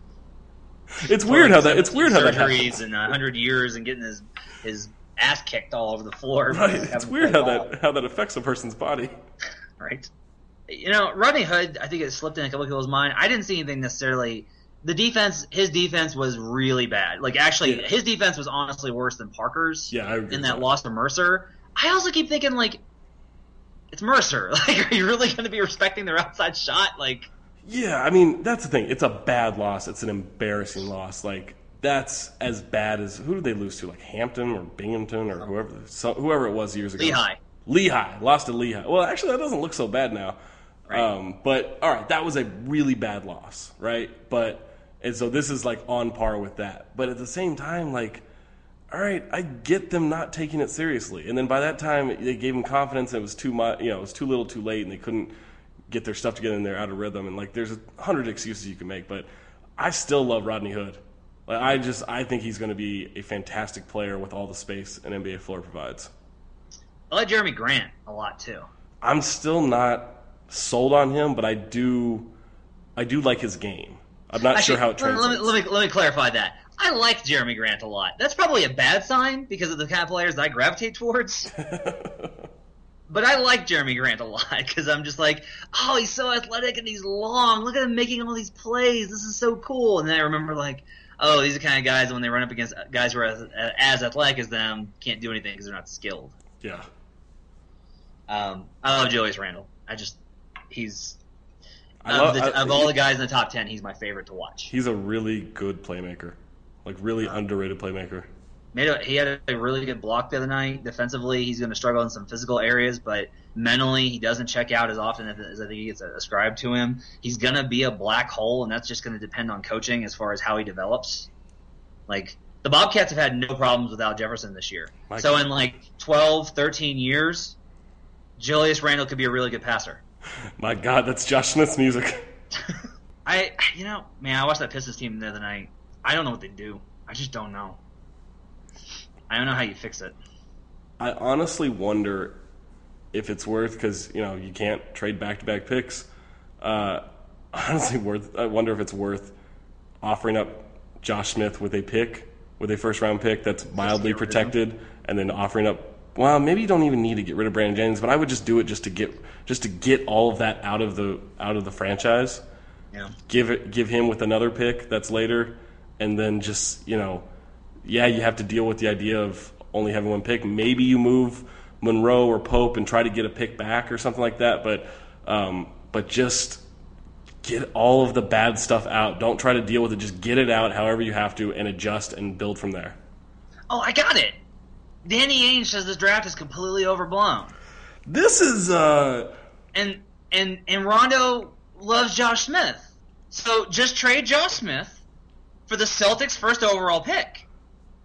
It's weird how that. It's weird how that surgeries and a hundred years and getting his his ass kicked all over the floor. Right. It's weird how that how that affects a person's body. Right. You know, Rodney Hood, I think it slipped in a couple of people's mind. I didn't see anything necessarily. The defense, his defense was really bad. Like, actually, yeah. his defense was honestly worse than Parker's yeah, I agree in that, that loss to Mercer. I also keep thinking, like, it's Mercer. Like, are you really going to be respecting their outside shot? Like, yeah, I mean, that's the thing. It's a bad loss. It's an embarrassing loss. Like, that's as bad as, who did they lose to? Like, Hampton or Binghamton or whoever, so, whoever it was years ago. Lehigh. Lehigh. Lost to Lehigh. Well, actually, that doesn't look so bad now. Right. Um, but, all right, that was a really bad loss, right? But, and so this is, like, on par with that. But at the same time, like, all right, I get them not taking it seriously. And then by that time, they gave them confidence, and it was too much, you know, it was too little too late, and they couldn't get their stuff together, and they're out of rhythm. And, like, there's a hundred excuses you can make. But I still love Rodney Hood. Like, I just, I think he's going to be a fantastic player with all the space an N B A floor provides. I like Jeremy Grant a lot, too. I'm still not sold on him, but I do I do like his game. I'm not Actually, sure how it translates. Let me, let, me, let me clarify that. I like Jeremy Grant a lot. That's probably a bad sign because of the kind of players that I gravitate towards. But I like Jeremy Grant a lot because I'm just like, oh, he's so athletic and he's long. Look at him making all these plays. This is so cool. And then I remember like, oh, these are the kind of guys when they run up against guys who are as, as athletic as them can't do anything because they're not skilled. Yeah. Um, I love Julius Randle. I just He's I of, love, the, I, of all the guys in the top ten, he's my favorite to watch. He's a really good playmaker, like really uh, underrated playmaker. Made a, he had a really good block the other night. Defensively, he's going to struggle in some physical areas, but mentally, he doesn't check out as often as I think he gets ascribed to him. He's going to be a black hole, and that's just going to depend on coaching as far as how he develops. Like the Bobcats have had no problems without Jefferson this year. My so God. In like twelve, thirteen years, Julius Randle could be a really good passer. My God, that's Josh Smith's music. I, you know, man, I watched that Pistons team the other night. I don't know what they do. I just don't know. I don't know how you fix it. I honestly wonder if it's worth, because, you know, you can't trade back-to-back picks. Uh, honestly, worth. I wonder if it's worth offering up Josh Smith with a pick, with a first-round pick that's mildly protected, and then offering up. Well, maybe you don't even need to get rid of Brandon Jennings, but I would just do it just to get just to get all of that out of the out of the franchise. Yeah. Give it, give him with another pick that's later, and then just, you know, yeah, you have to deal with the idea of only having one pick. Maybe you move Monroe or Pope and try to get a pick back or something like that, but um, but just get all of the bad stuff out. Don't try to deal with it. Just get it out however you have to and adjust and build from there. Oh, I got it. Danny Ainge says this draft is completely overblown. This is uh and and and Rondo loves Josh Smith. So just trade Josh Smith for the Celtics' first overall pick.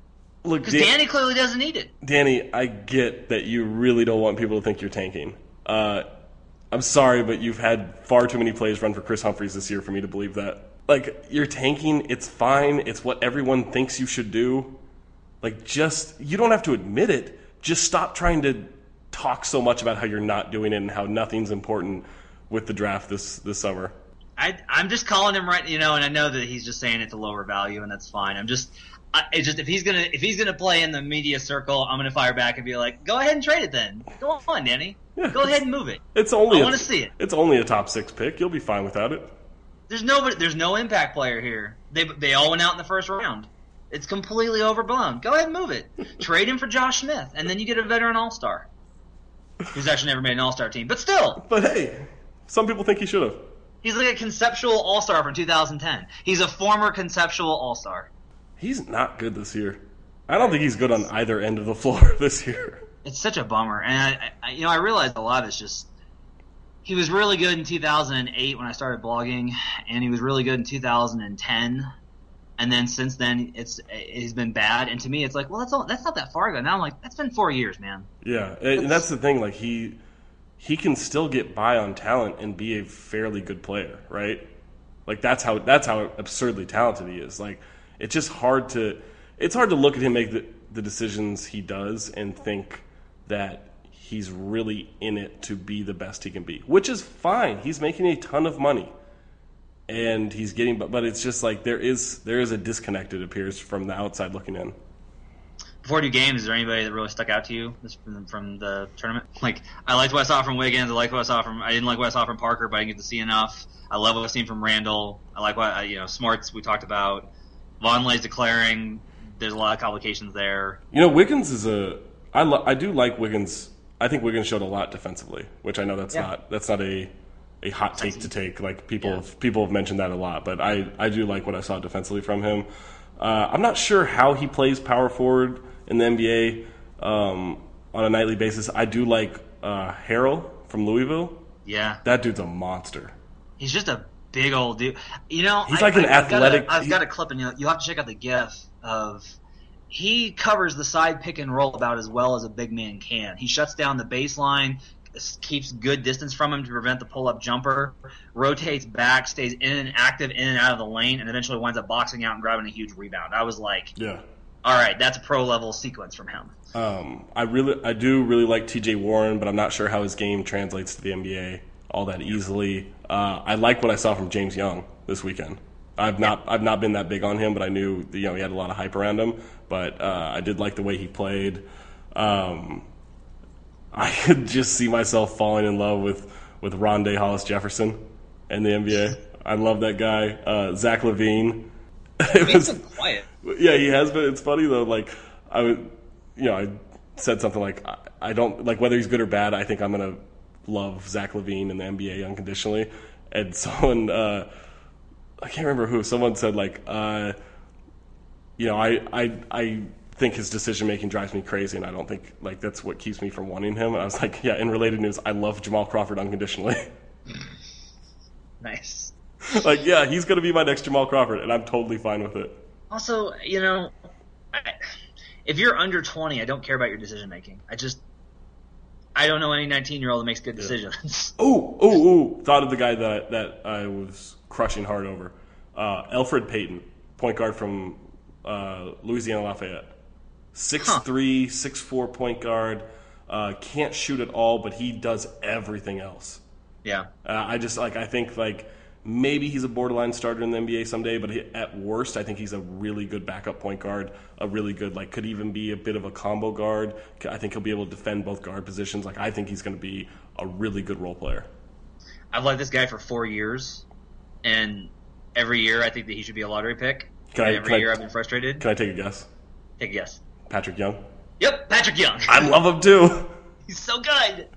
Look, Because Dan- Danny clearly doesn't need it. Danny, I get that you really don't want people to think you're tanking. Uh, I'm sorry, but you've had far too many plays run for Chris Humphries this year for me to believe that. Like, you're tanking, it's fine, it's what everyone thinks you should do. Like, just, you don't have to admit it. Just stop trying to talk so much about how you're not doing it and how nothing's important with the draft this, this summer. I, I'm just calling him right, you know, and I know that he's just saying it's a lower value, and that's fine. I'm just, I, it's just if he's gonna if he's gonna play in the media circle, I'm gonna fire back and be like, go ahead and trade it then. Go on, Danny. Yeah, go ahead and move it. It's only I a- want to see it. It's only a top six pick. You'll be fine without it. There's no there's no impact player here. They they all went out in the first round. It's completely overblown. Go ahead and move it. Trade him for Josh Smith, and then you get a veteran all-star who's actually never made an all-star team. But still, But hey, some people think he should have. he's like a conceptual all-star from two thousand ten. He's a former conceptual all-star. He's not good this year. I don't think he's good on either end of the floor this year. It's such a bummer, and I, I, you know, I realized a lot of it's just he was really good in two thousand eight when I started blogging, and he was really good in two thousand ten, and then since then it's he's been bad. And to me, it's like, well, that's all, that's not that far ago. Now I'm like, that's been four years, man. Yeah, and and that's the thing. Like he he can still get by on talent and be a fairly good player, right? Like that's how that's how absurdly talented he is. Like it's just hard to it's hard to look at him make the, the decisions he does and think that he's really in it to be the best he can be, which is fine. He's making a ton of money, and he's getting, but but it's just like there is there is a disconnect, it appears, from the outside looking in. Before we do games, is there anybody that really stuck out to you this, from, from the tournament? Like, I liked what I saw from Wiggins. I liked what I saw from. I didn't like what I saw from Parker, but I didn't get to see enough. I love what I've seen from Randall. I like what I, you know Smarts we talked about. Vonleh's declaring. There's a lot of complications there. You know, Wiggins is a. I lo- I do like Wiggins. I think Wiggins showed a lot defensively, which I know that's Yeah. not that's not a a hot take to take. Like people Yeah. have, people have mentioned that a lot, but I I do like what I saw defensively from him. Uh, I'm not sure how he plays power forward in the N B A um, on a nightly basis. I do like uh, Harrell from Louisville. Yeah, That dude's a monster. he's just a big old dude. You know, He's I, like an I, I've got a- athletic- I've got a clip, and you you have to check out the GIF of. He covers the side pick and roll about as well as a big man can. He shuts down the baseline, keeps good distance from him to prevent the pull-up jumper, rotates back, stays in and active in and out of the lane, and eventually winds up boxing out and grabbing a huge rebound. I was like, Yeah. all right, that's a pro-level sequence from him. Um, I really, I do really like T J Warren, but I'm not sure how his game translates to the N B A all that easily. Uh, I like what I saw from James Young this weekend. I've not, I've not been that big on him, but I knew that, you know he had a lot of hype around him. But uh, I did like the way he played. Um, I could just see myself falling in love with with Rondé Hollis Jefferson in the N B A. I love that guy. Uh, Zach LaVine. It He's been quiet. Yeah, he has been. It's funny though. Like I would, you know, I said something like, I, I don't like whether he's good or bad. I think I'm gonna love Zach LaVine in the N B A unconditionally. And someone, uh, I can't remember who. Someone said like, uh, you know, I, I, I think his decision making drives me crazy, and I don't think like that's what keeps me from wanting him. And I was like, yeah. In related news, I love Jamal Crawford unconditionally. Nice. Like, yeah, he's gonna be my next Jamal Crawford, and I'm totally fine with it. Also, you know, I, if you're under twenty, I don't care about your decision making. I just, I don't know any nineteen-year-old that makes good decisions. Oh, oh, oh! Thought of the guy that that I was crushing hard over. Uh, Elfrid Payton, point guard from uh, Louisiana Lafayette. six three, six four point guard. Uh, can't shoot at all, but he does everything else. Yeah. Uh, I just like I think like maybe he's a borderline starter in the N B A someday, but he, at worst, I think he's a really good backup point guard. A really good like could even be a bit of a combo guard. I think he'll be able to defend both guard positions. Like I think he's going to be a really good role player. I've liked this guy for four years, and every year I think that he should be a lottery pick. Can and I- every can I- year I've been frustrated. Can I take a guess? Take a guess. Patrick Young. Yep, Patrick Young. I love him too. He's so good.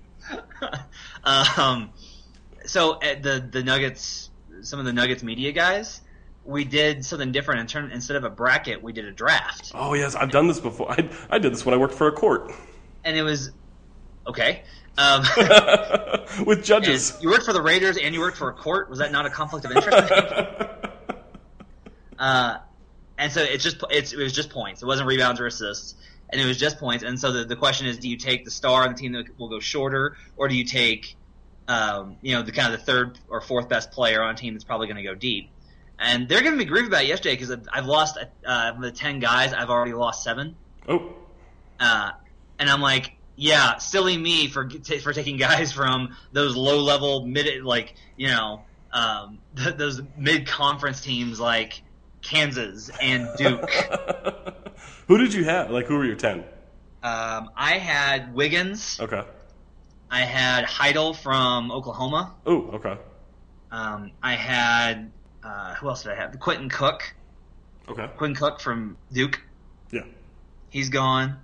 um, so at the the Nuggets, some of the Nuggets media guys, we did something different. In turn, instead of a bracket, we did a draft, Oh yes, I've done this before. I I did this when I worked for a court and it was okay. Um, with judges. and you worked for the Raiders and you worked for a court. Was that not a conflict of interest? uh, and so it's just it's it was just points. It wasn't rebounds or assists, and it was just points. And so the the question is, do you take the star on the team that will go shorter, or do you take um, you know the kind of the third or fourth best player on a team that's probably going to go deep? And they're giving me grief about it yesterday because I've lost uh, the ten guys. I've already lost seven. Oh, uh, and I'm like, yeah, silly me for t- for taking guys from those low level mid like you know um, th- those mid conference teams like Kansas and Duke. Who did you have? Like, who were your ten? Um, I had Wiggins. Okay. I had Heidel from Oklahoma. Oh, okay. Um, I had uh, who else did I have? Quentin Cook. Okay. Quentin Cook from Duke. Yeah. He's gone.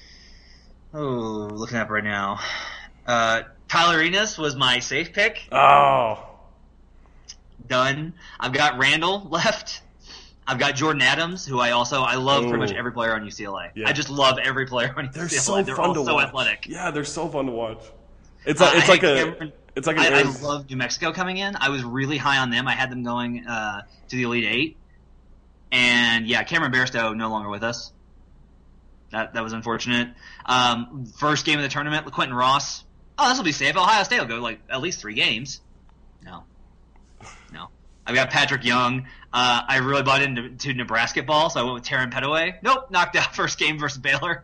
Oh, looking up right now. Uh, Tyler Enos was my safe pick. Oh. Done. I've got Randall left. I've got Jordan Adams, who I also I love Ooh. pretty much every player on U C L A. Yeah. I just love every player on They're U C L A. so They're fun all to so watch. athletic. Yeah, they're so fun to watch. It's Uh, like, it's I like had a Cameron- it's like an I, I Arizona- love New Mexico coming in. I was really high on them. I had them going uh, to the Elite Eight, and yeah, Cameron Bairstow no longer with us. That that was unfortunate. Um, first game of the tournament, Quentin Ross. Oh, this will be safe. Ohio State will go like at least three games. No, no. I've got Patrick Young. Uh, I really bought into to Nebraska ball, so I went with Taron Petaway. Nope, knocked out first game versus Baylor.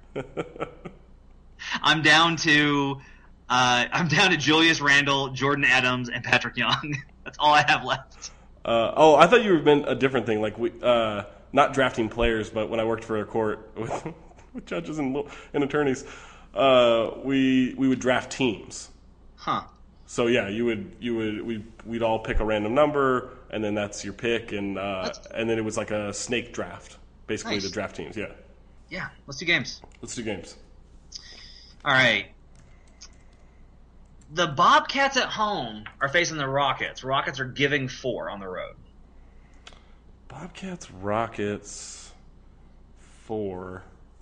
I'm down to uh, I'm down to Julius Randle, Jordan Adams, and Patrick Young. That's all I have left. Uh, oh, I thought you meant a different thing, like we, uh, not drafting players, but when I worked for a court with, with judges and, and attorneys, uh, we we would draft teams. Huh. So yeah, you would you would we we'd all pick a random number, and then that's your pick, and uh, That's- and then it was like a snake draft, basically Nice. to draft teams. Yeah, Yeah, let's do games. let's do games. All right. The Bobcats at home are facing the Rockets. Rockets are giving four on the road. Bobcats, Rockets, four.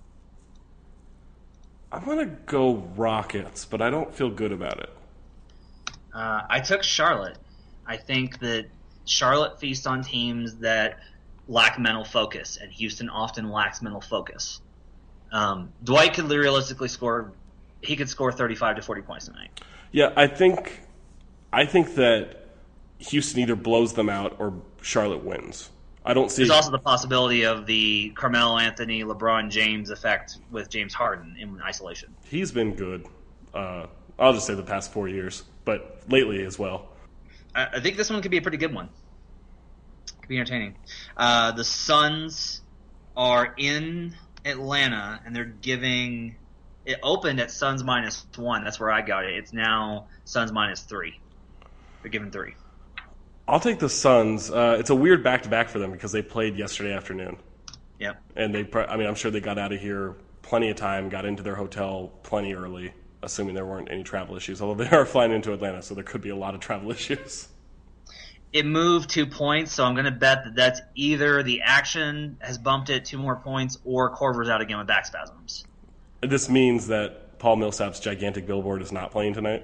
I'm gonna go Rockets, but I don't feel good about it. Uh, I took Charlotte. I think that Charlotte feasts on teams that lack mental focus, and Houston often lacks mental focus. Um, Dwight could realistically score. He could score thirty-five to forty points tonight. Yeah, I think I think that Houston either blows them out or Charlotte wins. I don't see. There's also the possibility of the Carmelo Anthony, LeBron James effect with James Harden in isolation. He's been good. Uh, I'll just say the past four years, but lately as well. I, I think this one could be a pretty good one. Could be entertaining. Uh, the Suns are in Atlanta, and they're giving. It opened at Suns minus one. That's where I got it. It's now Suns minus three. They're giving three. I'll take the Suns. Uh, it's a weird back-to-back for them because they played yesterday afternoon. Yep. And they, I mean, I'm sure they got out of here plenty of time, got into their hotel plenty early, assuming there weren't any travel issues. Although they are flying into Atlanta, so there could be a lot of travel issues. It moved two points, so I'm going to bet that that's either the action has bumped it two more points or Corver's out again with back spasms. This means that Paul Millsap's gigantic billboard is not playing tonight.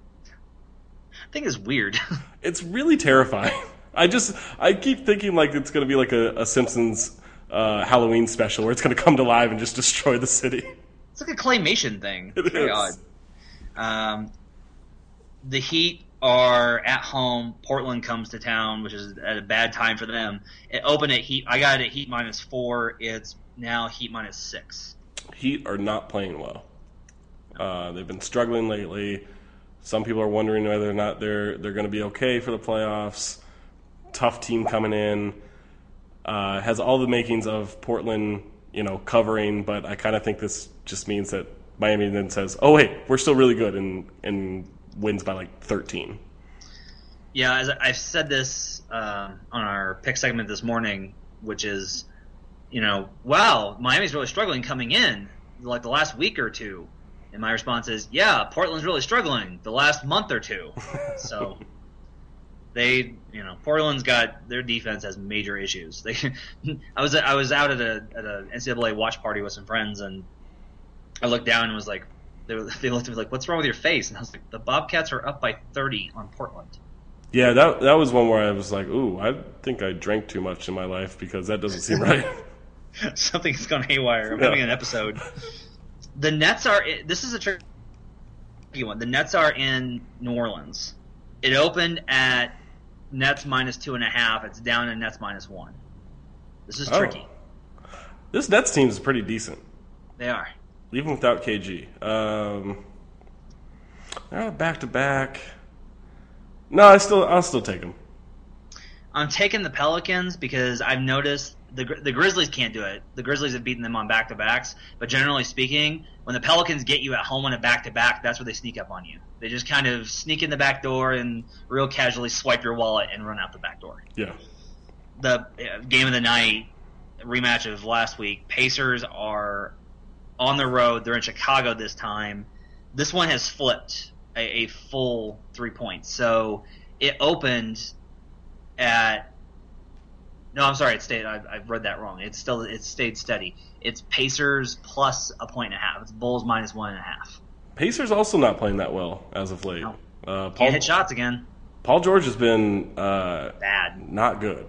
I think it's weird. It's really terrifying. I just, I keep thinking like it's going to be like a, a Simpsons uh, Halloween special where it's going to come to life and just destroy the city. It's like a claymation thing. It It's very is. odd. Um, the Heat are at home. Portland comes to town, which is at a bad time for them. It opened at Heat. I got it at Heat minus four. It's now Heat minus six. Heat are not playing well. Uh, they've been struggling lately. Some people are wondering whether or not they're they're going to be okay for the playoffs. Tough team coming in. Uh, has all the makings of Portland, you know, covering, but I kind of think this just means that Miami then says, "Oh, wait, we're still really good," and and wins by like thirteen. Yeah, as I- I've said this um, on our pick segment this morning, which is, you know, wow, Miami's really struggling coming in, like the last week or two. And my response is, yeah, Portland's really struggling the last month or two. So they, you know, Portland's got their defense has major issues. They, I was I was out at a at a N C double A watch party with some friends, and I looked down and was like, they, were, they looked at me like, "What's wrong with your face?" And I was like, "The Bobcats are up by thirty on Portland." Yeah, that that was one where I was like, "Ooh, I think I drank too much in my life because that doesn't seem right." Something's gone haywire. I'm Yeah. having an episode. The Nets are. This is a tricky one. The Nets are in New Orleans. It opened at Nets minus two and a half. It's down to Nets minus one. This is Oh. tricky. This Nets team is pretty decent, They are. even without K G. Um, they're back to back. No, I still, I'll still take them. I'm taking the Pelicans because I've noticed the the Grizzlies can't do it. The Grizzlies have beaten them on back to backs, but generally speaking, when the Pelicans get you at home on a back to back, that's where they sneak up on you. They just kind of sneak in the back door and real casually swipe your wallet and run out the back door. Yeah. The uh, game of the night rematch of last week. Pacers are on the road. They're in Chicago this time. This one has flipped a, a full three points. So it opened at no, I'm sorry, it stayed. I've, I've read that wrong. It's still it stayed steady. It's Pacers plus a point and a half. It's Bulls minus one and a half. Pacers also not playing that well as of late. No. Uh, Paul, Can't hit shots again. Paul George has been uh, Bad. not good.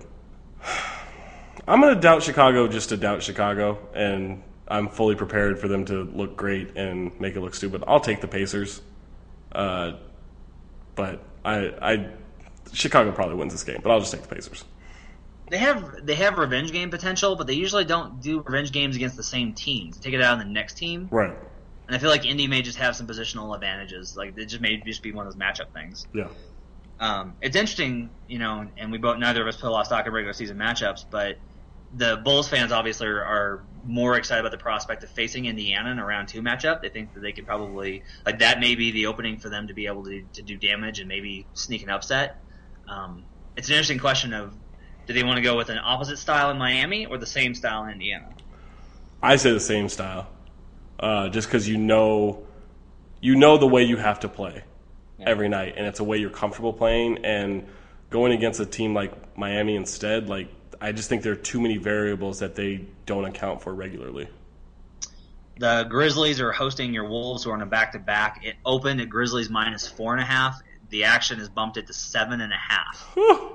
I'm going to doubt Chicago just to doubt Chicago, and I'm fully prepared for them to look great and make it look stupid. I'll take the Pacers, uh, but I, I Chicago probably wins this game, but I'll just take the Pacers. They have they have revenge game potential, but they usually don't do revenge games against the same teams. They take it out on the next team. Right. And I feel like Indy may just have some positional advantages. Like it just may just be one of those matchup things. Yeah. Um, it's interesting, you know, and we both neither of us put a lot of stock in regular season matchups, but the Bulls fans obviously are, are more excited about the prospect of facing Indiana in a round two matchup. They think that they could probably like that may be the opening for them to be able to to do damage and maybe sneak an upset. Um, it's an interesting question of do they want to go with an opposite style in Miami or the same style in Indiana? I say the same style, uh, just because you know, you know the way you have to play every night, and it's a way you're comfortable playing. And going against a team like Miami instead, like I just think there are too many variables that they don't account for regularly. The Grizzlies are hosting your Wolves, who are on a back-to-back. It opened at Grizzlies minus four and a half. The action has bumped it to seven and a half.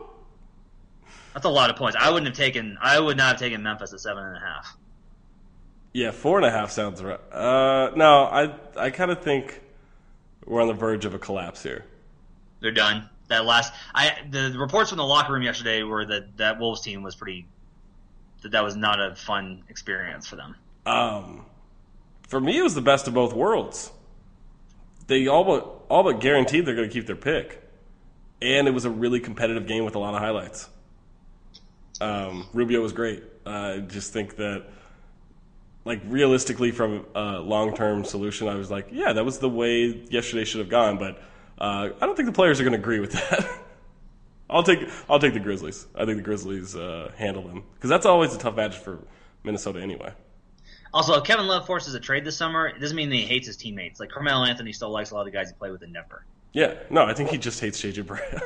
That's a lot of points. I wouldn't have taken. I would not have taken Memphis at seven and a half. Yeah, four and a half sounds right. Uh, no, I I kind of think we're on the verge of a collapse here. They're done. That last, I the, the reports from the locker room yesterday were that that Wolves team was pretty. That that was not a fun experience for them. Um, for me, it was the best of both worlds. They all but all but guaranteed they're going to keep their pick, and it was a really competitive game with a lot of highlights. Um, Rubio was great. Uh, I just think that, like, realistically, from a long-term solution, I was like, yeah, that was the way yesterday should have gone. But uh, I don't think the players are going to agree with that. I'll take I'll take the Grizzlies. I think the Grizzlies uh, handle them because that's always a tough match for Minnesota anyway. Also, Kevin Love forces a trade this summer. It doesn't mean that he hates his teammates. Like Carmelo Anthony still likes a lot of the guys he played with in Denver. Yeah, no, I think he just hates J J Barea.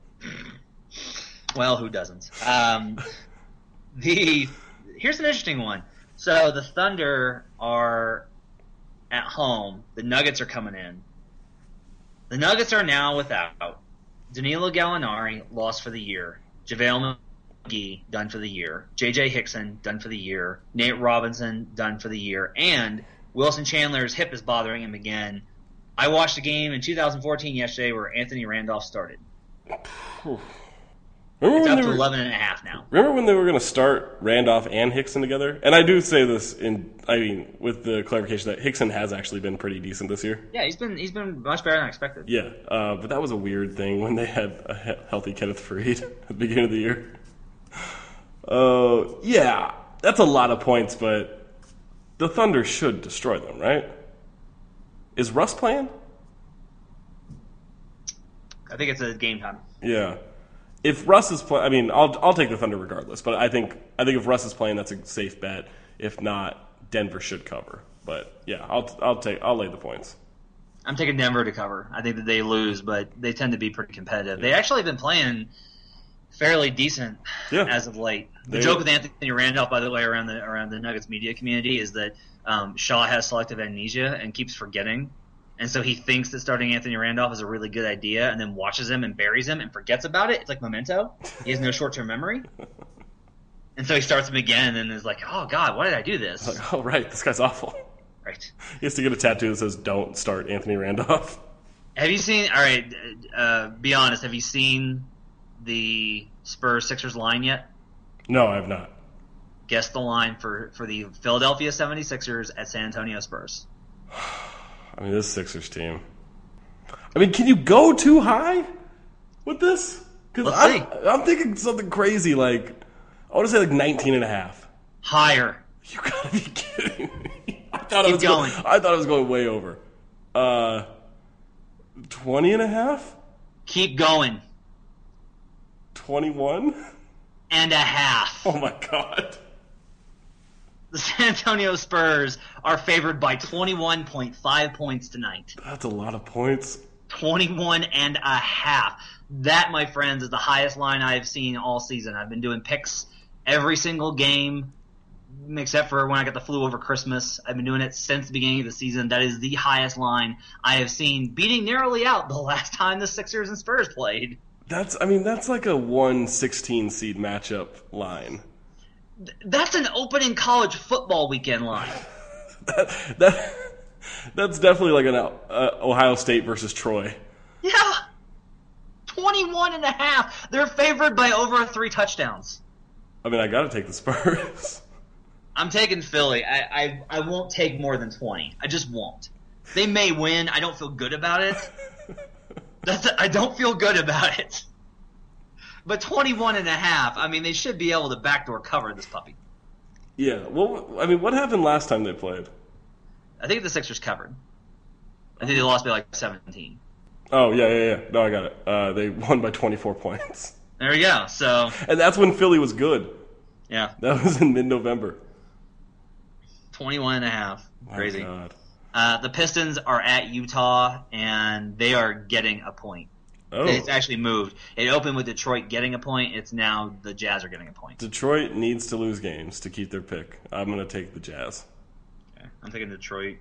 Well, who doesn't? Um, the here's an interesting one. So the Thunder are at home. The Nuggets are coming in. The Nuggets are now without Danilo Gallinari, lost for the year. JaVale McGee, done for the year. J J Hickson, done for the year. Nate Robinson, done for the year. And Wilson Chandler's hip is bothering him again. I watched a game in two thousand fourteen yesterday where Anthony Randolph started. Remember It's when up they to were, eleven and a half now. remember when they were going to start Randolph and Hickson together? And I do say this in, I mean, with the clarification that Hickson has actually been pretty decent this year. Yeah, he's been he's been much better than I expected. Yeah, uh, but that was a weird thing when they had a he- healthy Kenneth Faried at the beginning of the year. Uh, yeah, that's a lot of points, but the Thunder should destroy them, right? Is Russ playing? I think it's a game time. Yeah. If Russ is playing, I mean, I'll I'll take the Thunder regardless. But I think I think if Russ is playing, that's a safe bet. If not, Denver should cover. But yeah, I'll I'll take I'll lay the points. I'm taking Denver to cover. I think that they lose, but they tend to be pretty competitive. They actually have been playing fairly decent Yeah. as of late. The They- joke with Anthony Randolph, by the way, around the around the Nuggets media community is that um, Shaw has selective amnesia and keeps forgetting. And so he thinks that starting Anthony Randolph is a really good idea and then watches him and buries him and forgets about it. It's like Memento. He has no short-term memory. And so he starts him again and is like, oh, God, why did I do this? Like, oh, right, this guy's awful. Right. He has to get a tattoo that says, don't start Anthony Randolph. Have you seen, all right, uh, be honest, have you seen the Spurs-Sixers line yet? No, I have not. Guess the line for, for the Philadelphia seventy-sixers at San Antonio Spurs. I mean, this Sixers team. I mean, can you go too high with this? Because I'm, I'm thinking something crazy like, I want to say like nineteen and a half. Higher. You gotta be kidding me. I thought Keep I was going. going. I thought I was going way over. Uh, twenty and a half? Keep going. twenty-one? And a half. Oh my God. The San Antonio Spurs are favored by twenty-one point five points tonight. That's a lot of points. twenty-one and a half. That, my friends, is the highest line I've seen all season. I've been doing picks every single game, except for when I got the flu over Christmas. I've been doing it since the beginning of the season. That is the highest line I have seen, beating narrowly out the last time the Sixers and Spurs played. That's, I mean, that's like a one sixteen seed matchup line. That's an opening college football weekend line. that, that That's definitely like an uh, Ohio State versus Troy. Yeah. twenty-one and a half. They're favored by over three touchdowns. I mean, I got to take the Spurs. I'm taking Philly. I, I I won't take more than twenty. I just won't. They may win. I don't feel good about it. That's I don't feel good about it. But twenty-one and a half, I mean, they should be able to backdoor cover this puppy. Yeah. Well, I mean, what happened last time they played? I think the Sixers covered. I think they lost by like seventeen. Oh, yeah, yeah, yeah. No, I got it. Uh, they won by twenty-four points. There we go. So, and that's when Philly was good. Yeah. That was in mid-November. twenty-one and a half. Crazy. Oh, God. Uh, the Pistons are at Utah, and they are getting a point. Oh. It's actually moved. It opened with Detroit getting a point. It's now the Jazz are getting a point. Detroit needs to lose games to keep their pick. I'm going to take the Jazz. Okay. I'm taking Detroit.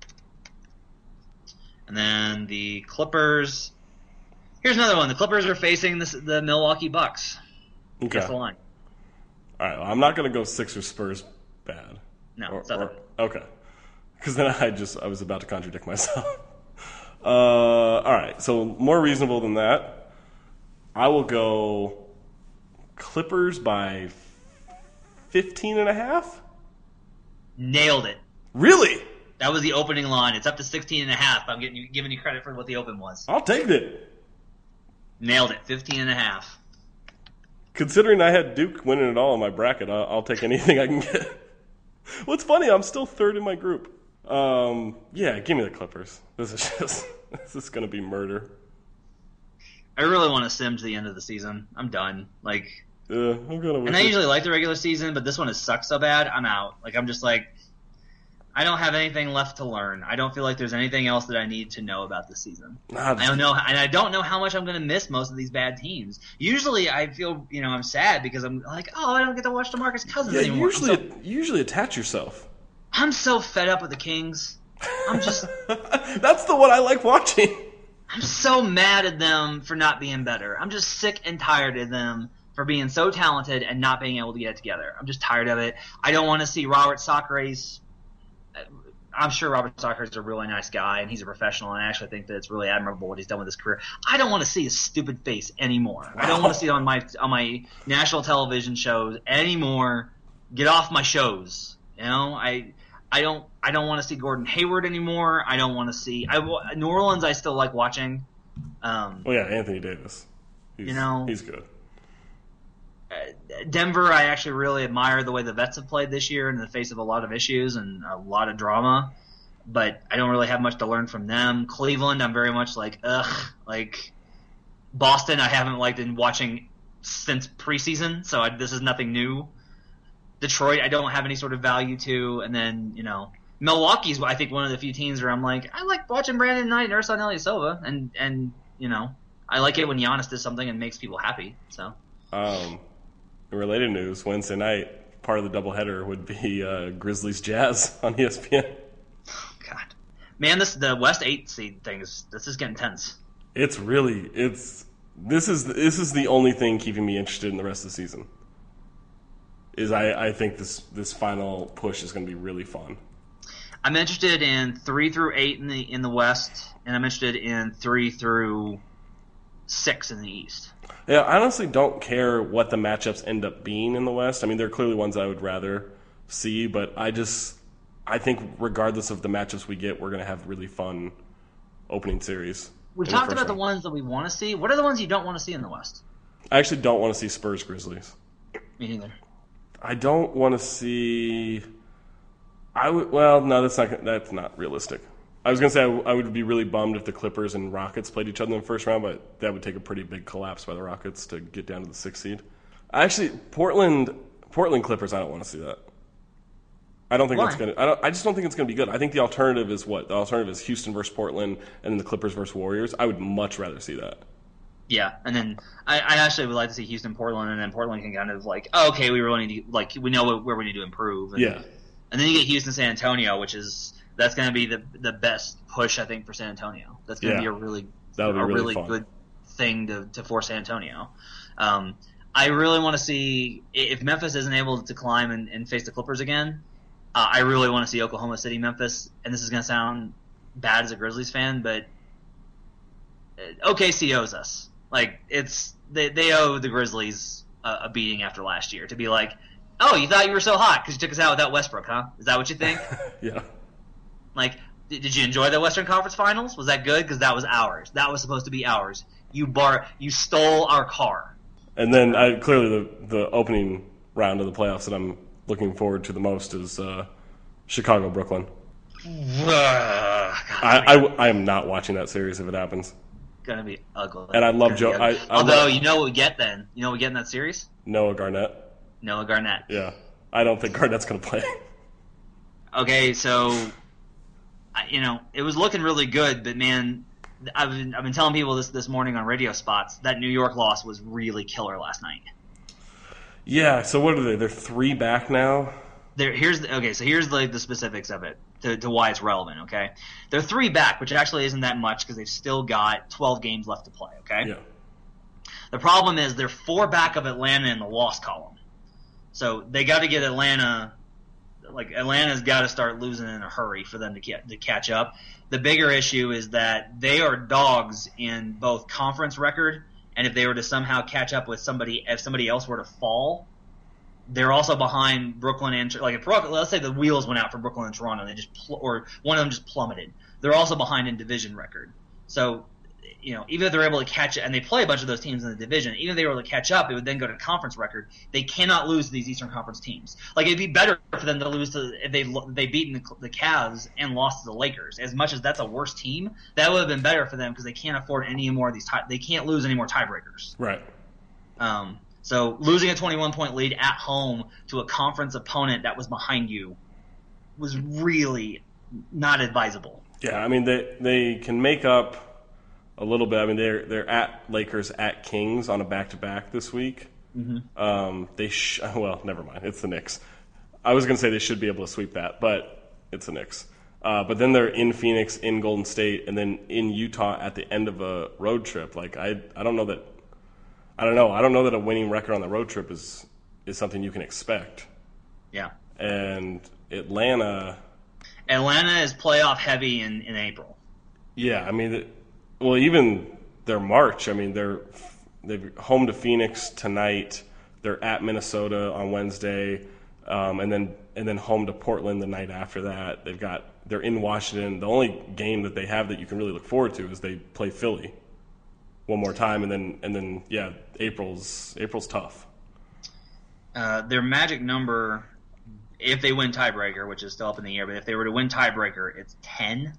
And then the Clippers. Here's another one. The Clippers are facing this, the Milwaukee Bucks. Okay. Guess the line. All right. Well, I'm not going to go Sixers Spurs bad. No, or, it's not or, okay. Because then I just I was about to contradict myself. uh, all right. So more reasonable than that. I will go Clippers by fifteen and a half. Nailed it. Really? That was the opening line. It's up to sixteen and a half. I'm getting you, giving you credit for what the open was. I'll take it. Nailed it. fifteen and a half. Considering I had Duke winning it all in my bracket, I'll, I'll take anything I can get. What's funny, I'm still third in my group. Um, yeah, give me the Clippers. This is just this is going to be murder. I really want to sim to the end of the season. I'm done. Like, yeah, I'm gonna. And I usually like the regular season, but this one has sucked so bad. I'm out. Like, I'm just like, I don't have anything left to learn. I don't feel like there's anything else that I need to know about this season. Nah, I don't know, and I don't know how much I'm going to miss most of these bad teams. Usually, I feel, you know, I'm sad because I'm like, oh, I don't get to watch DeMarcus Cousins yeah, anymore. Usually, I'm so, usually attach yourself. I'm so fed up with the Kings. I'm just. That's the one I like watching. I'm so mad at them for not being better. I'm just sick and tired of them for being so talented and not being able to get it together. I'm just tired of it. I don't want to see Robert Sacra's. I'm sure Robert Sacre is a really nice guy, and he's a professional, and I actually think that it's really admirable what he's done with his career. I don't want to see his stupid face anymore. Wow. I don't want to see it on my on my national television shows anymore. Get off my shows. You know, I I don't I don't want to see Gordon Hayward anymore. I don't want to see I, New Orleans. I still like watching. Um, well, yeah, Anthony Davis. He's, you know, he's good. Denver, I actually really admire the way the vets have played this year in the face of a lot of issues and a lot of drama, but I don't really have much to learn from them. Cleveland, I'm very much like, ugh. Like, Boston, I haven't liked in watching since preseason, so I, this is nothing new. Detroit, I don't have any sort of value to, and then, you know, Milwaukee's, I think, one of the few teams where I'm like, I like watching Brandon Knight and Ersan Ilyasova, and, and, you know, I like it when Giannis does something and makes people happy, so. Um... In related news, Wednesday night, part of the doubleheader would be uh, Grizzlies Jazz on E S P N. Oh, God. Man, this the West eight seed thing is this is getting tense. It's really it's this is this is the only thing keeping me interested in the rest of the season. is I, I think this this final push is going to be really fun. I'm interested in three through eight in the in the West, and I'm interested in three through six in the East. Yeah, I honestly don't care what the matchups end up being in the West. I mean, there are clearly ones I would rather see, but I just I think regardless of the matchups we get, we're going to have really fun opening series. We've talked about round. the ones that we want to see. What are the ones you don't want to see in the West? I actually don't want to see Spurs Grizzlies. Me neither. I don't want to see. I would. Well, no, that's not. That's not realistic. I was gonna say I, w- I would be really bummed if the Clippers and Rockets played each other in the first round, but that would take a pretty big collapse by the Rockets to get down to the sixth seed. Actually, Portland, Portland Clippers. I don't want to see that. I don't think Why? that's gonna. I don't. I just don't think it's gonna be good. I think the alternative is what? The alternative is Houston versus Portland, and then the Clippers versus Warriors. I would much rather see that. Yeah, and then I, I actually would like to see Houston, Portland, and then Portland can kind of like, oh, okay, we really need to, like, we know where we need to improve. And, yeah. And then you get Houston, San Antonio, which is that's going to be the the best push I think for San Antonio. That's going to yeah. be a really that would be a really, really good thing to to force San Antonio. Um, I really want to see if Memphis isn't able to climb and, and face the Clippers again. Uh, I really want to see Oklahoma City, Memphis, and this is going to sound bad as a Grizzlies fan, but O K C owes us. Like it's they they owe the Grizzlies a, a beating after last year to be like, oh, you thought you were so hot because you took us out without Westbrook, huh? Is that what you think? Yeah. Like, did, did you enjoy the Western Conference Finals? Was that good? Because that was ours. That was supposed to be ours. You bar you stole our car. And then I, clearly the the opening round of the playoffs that I'm looking forward to the most is uh, Chicago Brooklyn. I, I, I am not watching that series if it happens. Gonna be ugly. And I love Joe. I, I Although love, you know what we get then. You know what we get in that series? Noah Garnett. Noah Garnett. Yeah, I don't think Garnett's gonna play. Okay, so you know it was looking really good, but man, I've been I've been telling people this this morning on radio spots that New York loss was really killer last night. Yeah. So what are they? They're three back now. There, here's the, okay. So here's the the specifics of it to, to why it's relevant. Okay, they're three back, which actually isn't that much because they've still got twelve games left to play. Okay. Yeah. The problem is they're four back of Atlanta in the loss column, so they got to get Atlanta. Like Atlanta's got to start losing in a hurry for them to get to catch up. The bigger issue is that they are dogs in both conference record, and if they were to somehow catch up with somebody, if somebody else were to fall. They're also behind Brooklyn and like if Brooklyn, let's say the wheels went out for Brooklyn and Toronto, and they just pl- or one of them just plummeted. They're also behind in division record. So, you know, even if they're able to catch it, and they play a bunch of those teams in the division, even if they were able to catch up, it would then go to conference record. They cannot lose to these Eastern Conference teams. Like it'd be better for them to lose to if they they beaten the, the Cavs and lost to the Lakers. As much as that's a worse team, that would have been better for them because they can't afford any more of these. Tie, they can't lose any more tiebreakers. Right. Um. So losing a twenty-one point lead at home to a conference opponent that was behind you was really not advisable. Yeah, I mean they they can make up a little bit. I mean they're they're at Lakers at Kings on a back to back this week. Mm-hmm. Um, they sh- well never mind. It's the Knicks. I was going to say they should be able to sweep that, but it's the Knicks. Uh, but then they're in Phoenix, in Golden State, and then in Utah at the end of a road trip. Like I I don't know that. I don't know. I don't know that a winning record on the road trip is is something you can expect. Yeah. And Atlanta. Atlanta is playoff heavy in, in April. Yeah, I mean, well, even their March. I mean, they're they're home to Phoenix tonight. They're at Minnesota on Wednesday, um, and then and then home to Portland the night after that. They've got they're in Washington. The only game that they have that you can really look forward to is they play Philly one more time, and then and then yeah, April's April's tough. Uh, their magic number, if they win tiebreaker, which is still up in the air, but if they were to win tiebreaker, it's ten.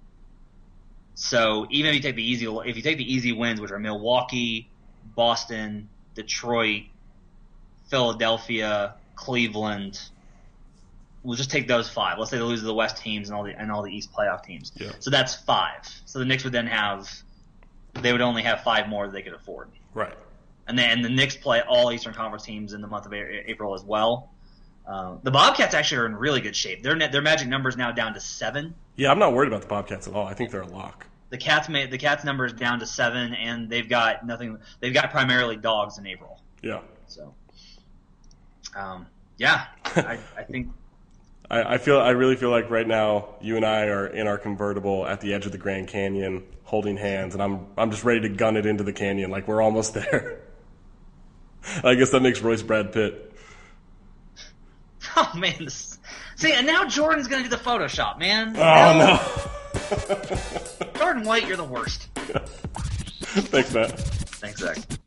So even if you take the easy, if you take the easy wins, which are Milwaukee, Boston, Detroit, Philadelphia, Cleveland, we'll just take those five. Let's say they lose to the West teams and all the and all the East playoff teams. Yeah. So that's five. So the Knicks would then have. They would only have five more that they could afford. Right. And then and the Knicks play all Eastern Conference teams in the month of April as well. Uh, the Bobcats actually are in really good shape. Their their magic number is now down to seven. Yeah, I'm not worried about the Bobcats at all. I think they're a lock. The Cats made the Cats number is down to seven, and they've got nothing. They've got primarily dogs in April. Yeah. So, um, Yeah, I, I think. I, I feel I really feel like right now you and I are in our convertible at the edge of the Grand Canyon, holding hands, and I'm I'm just ready to gun it into the canyon. Like we're almost there. I guess that makes Royce Brad Pitt. Oh man, this, see, and now Jordan's gonna do the Photoshop, man. Oh now, no. Jordan White, you're the worst. Thanks, Matt. Thanks, Zach.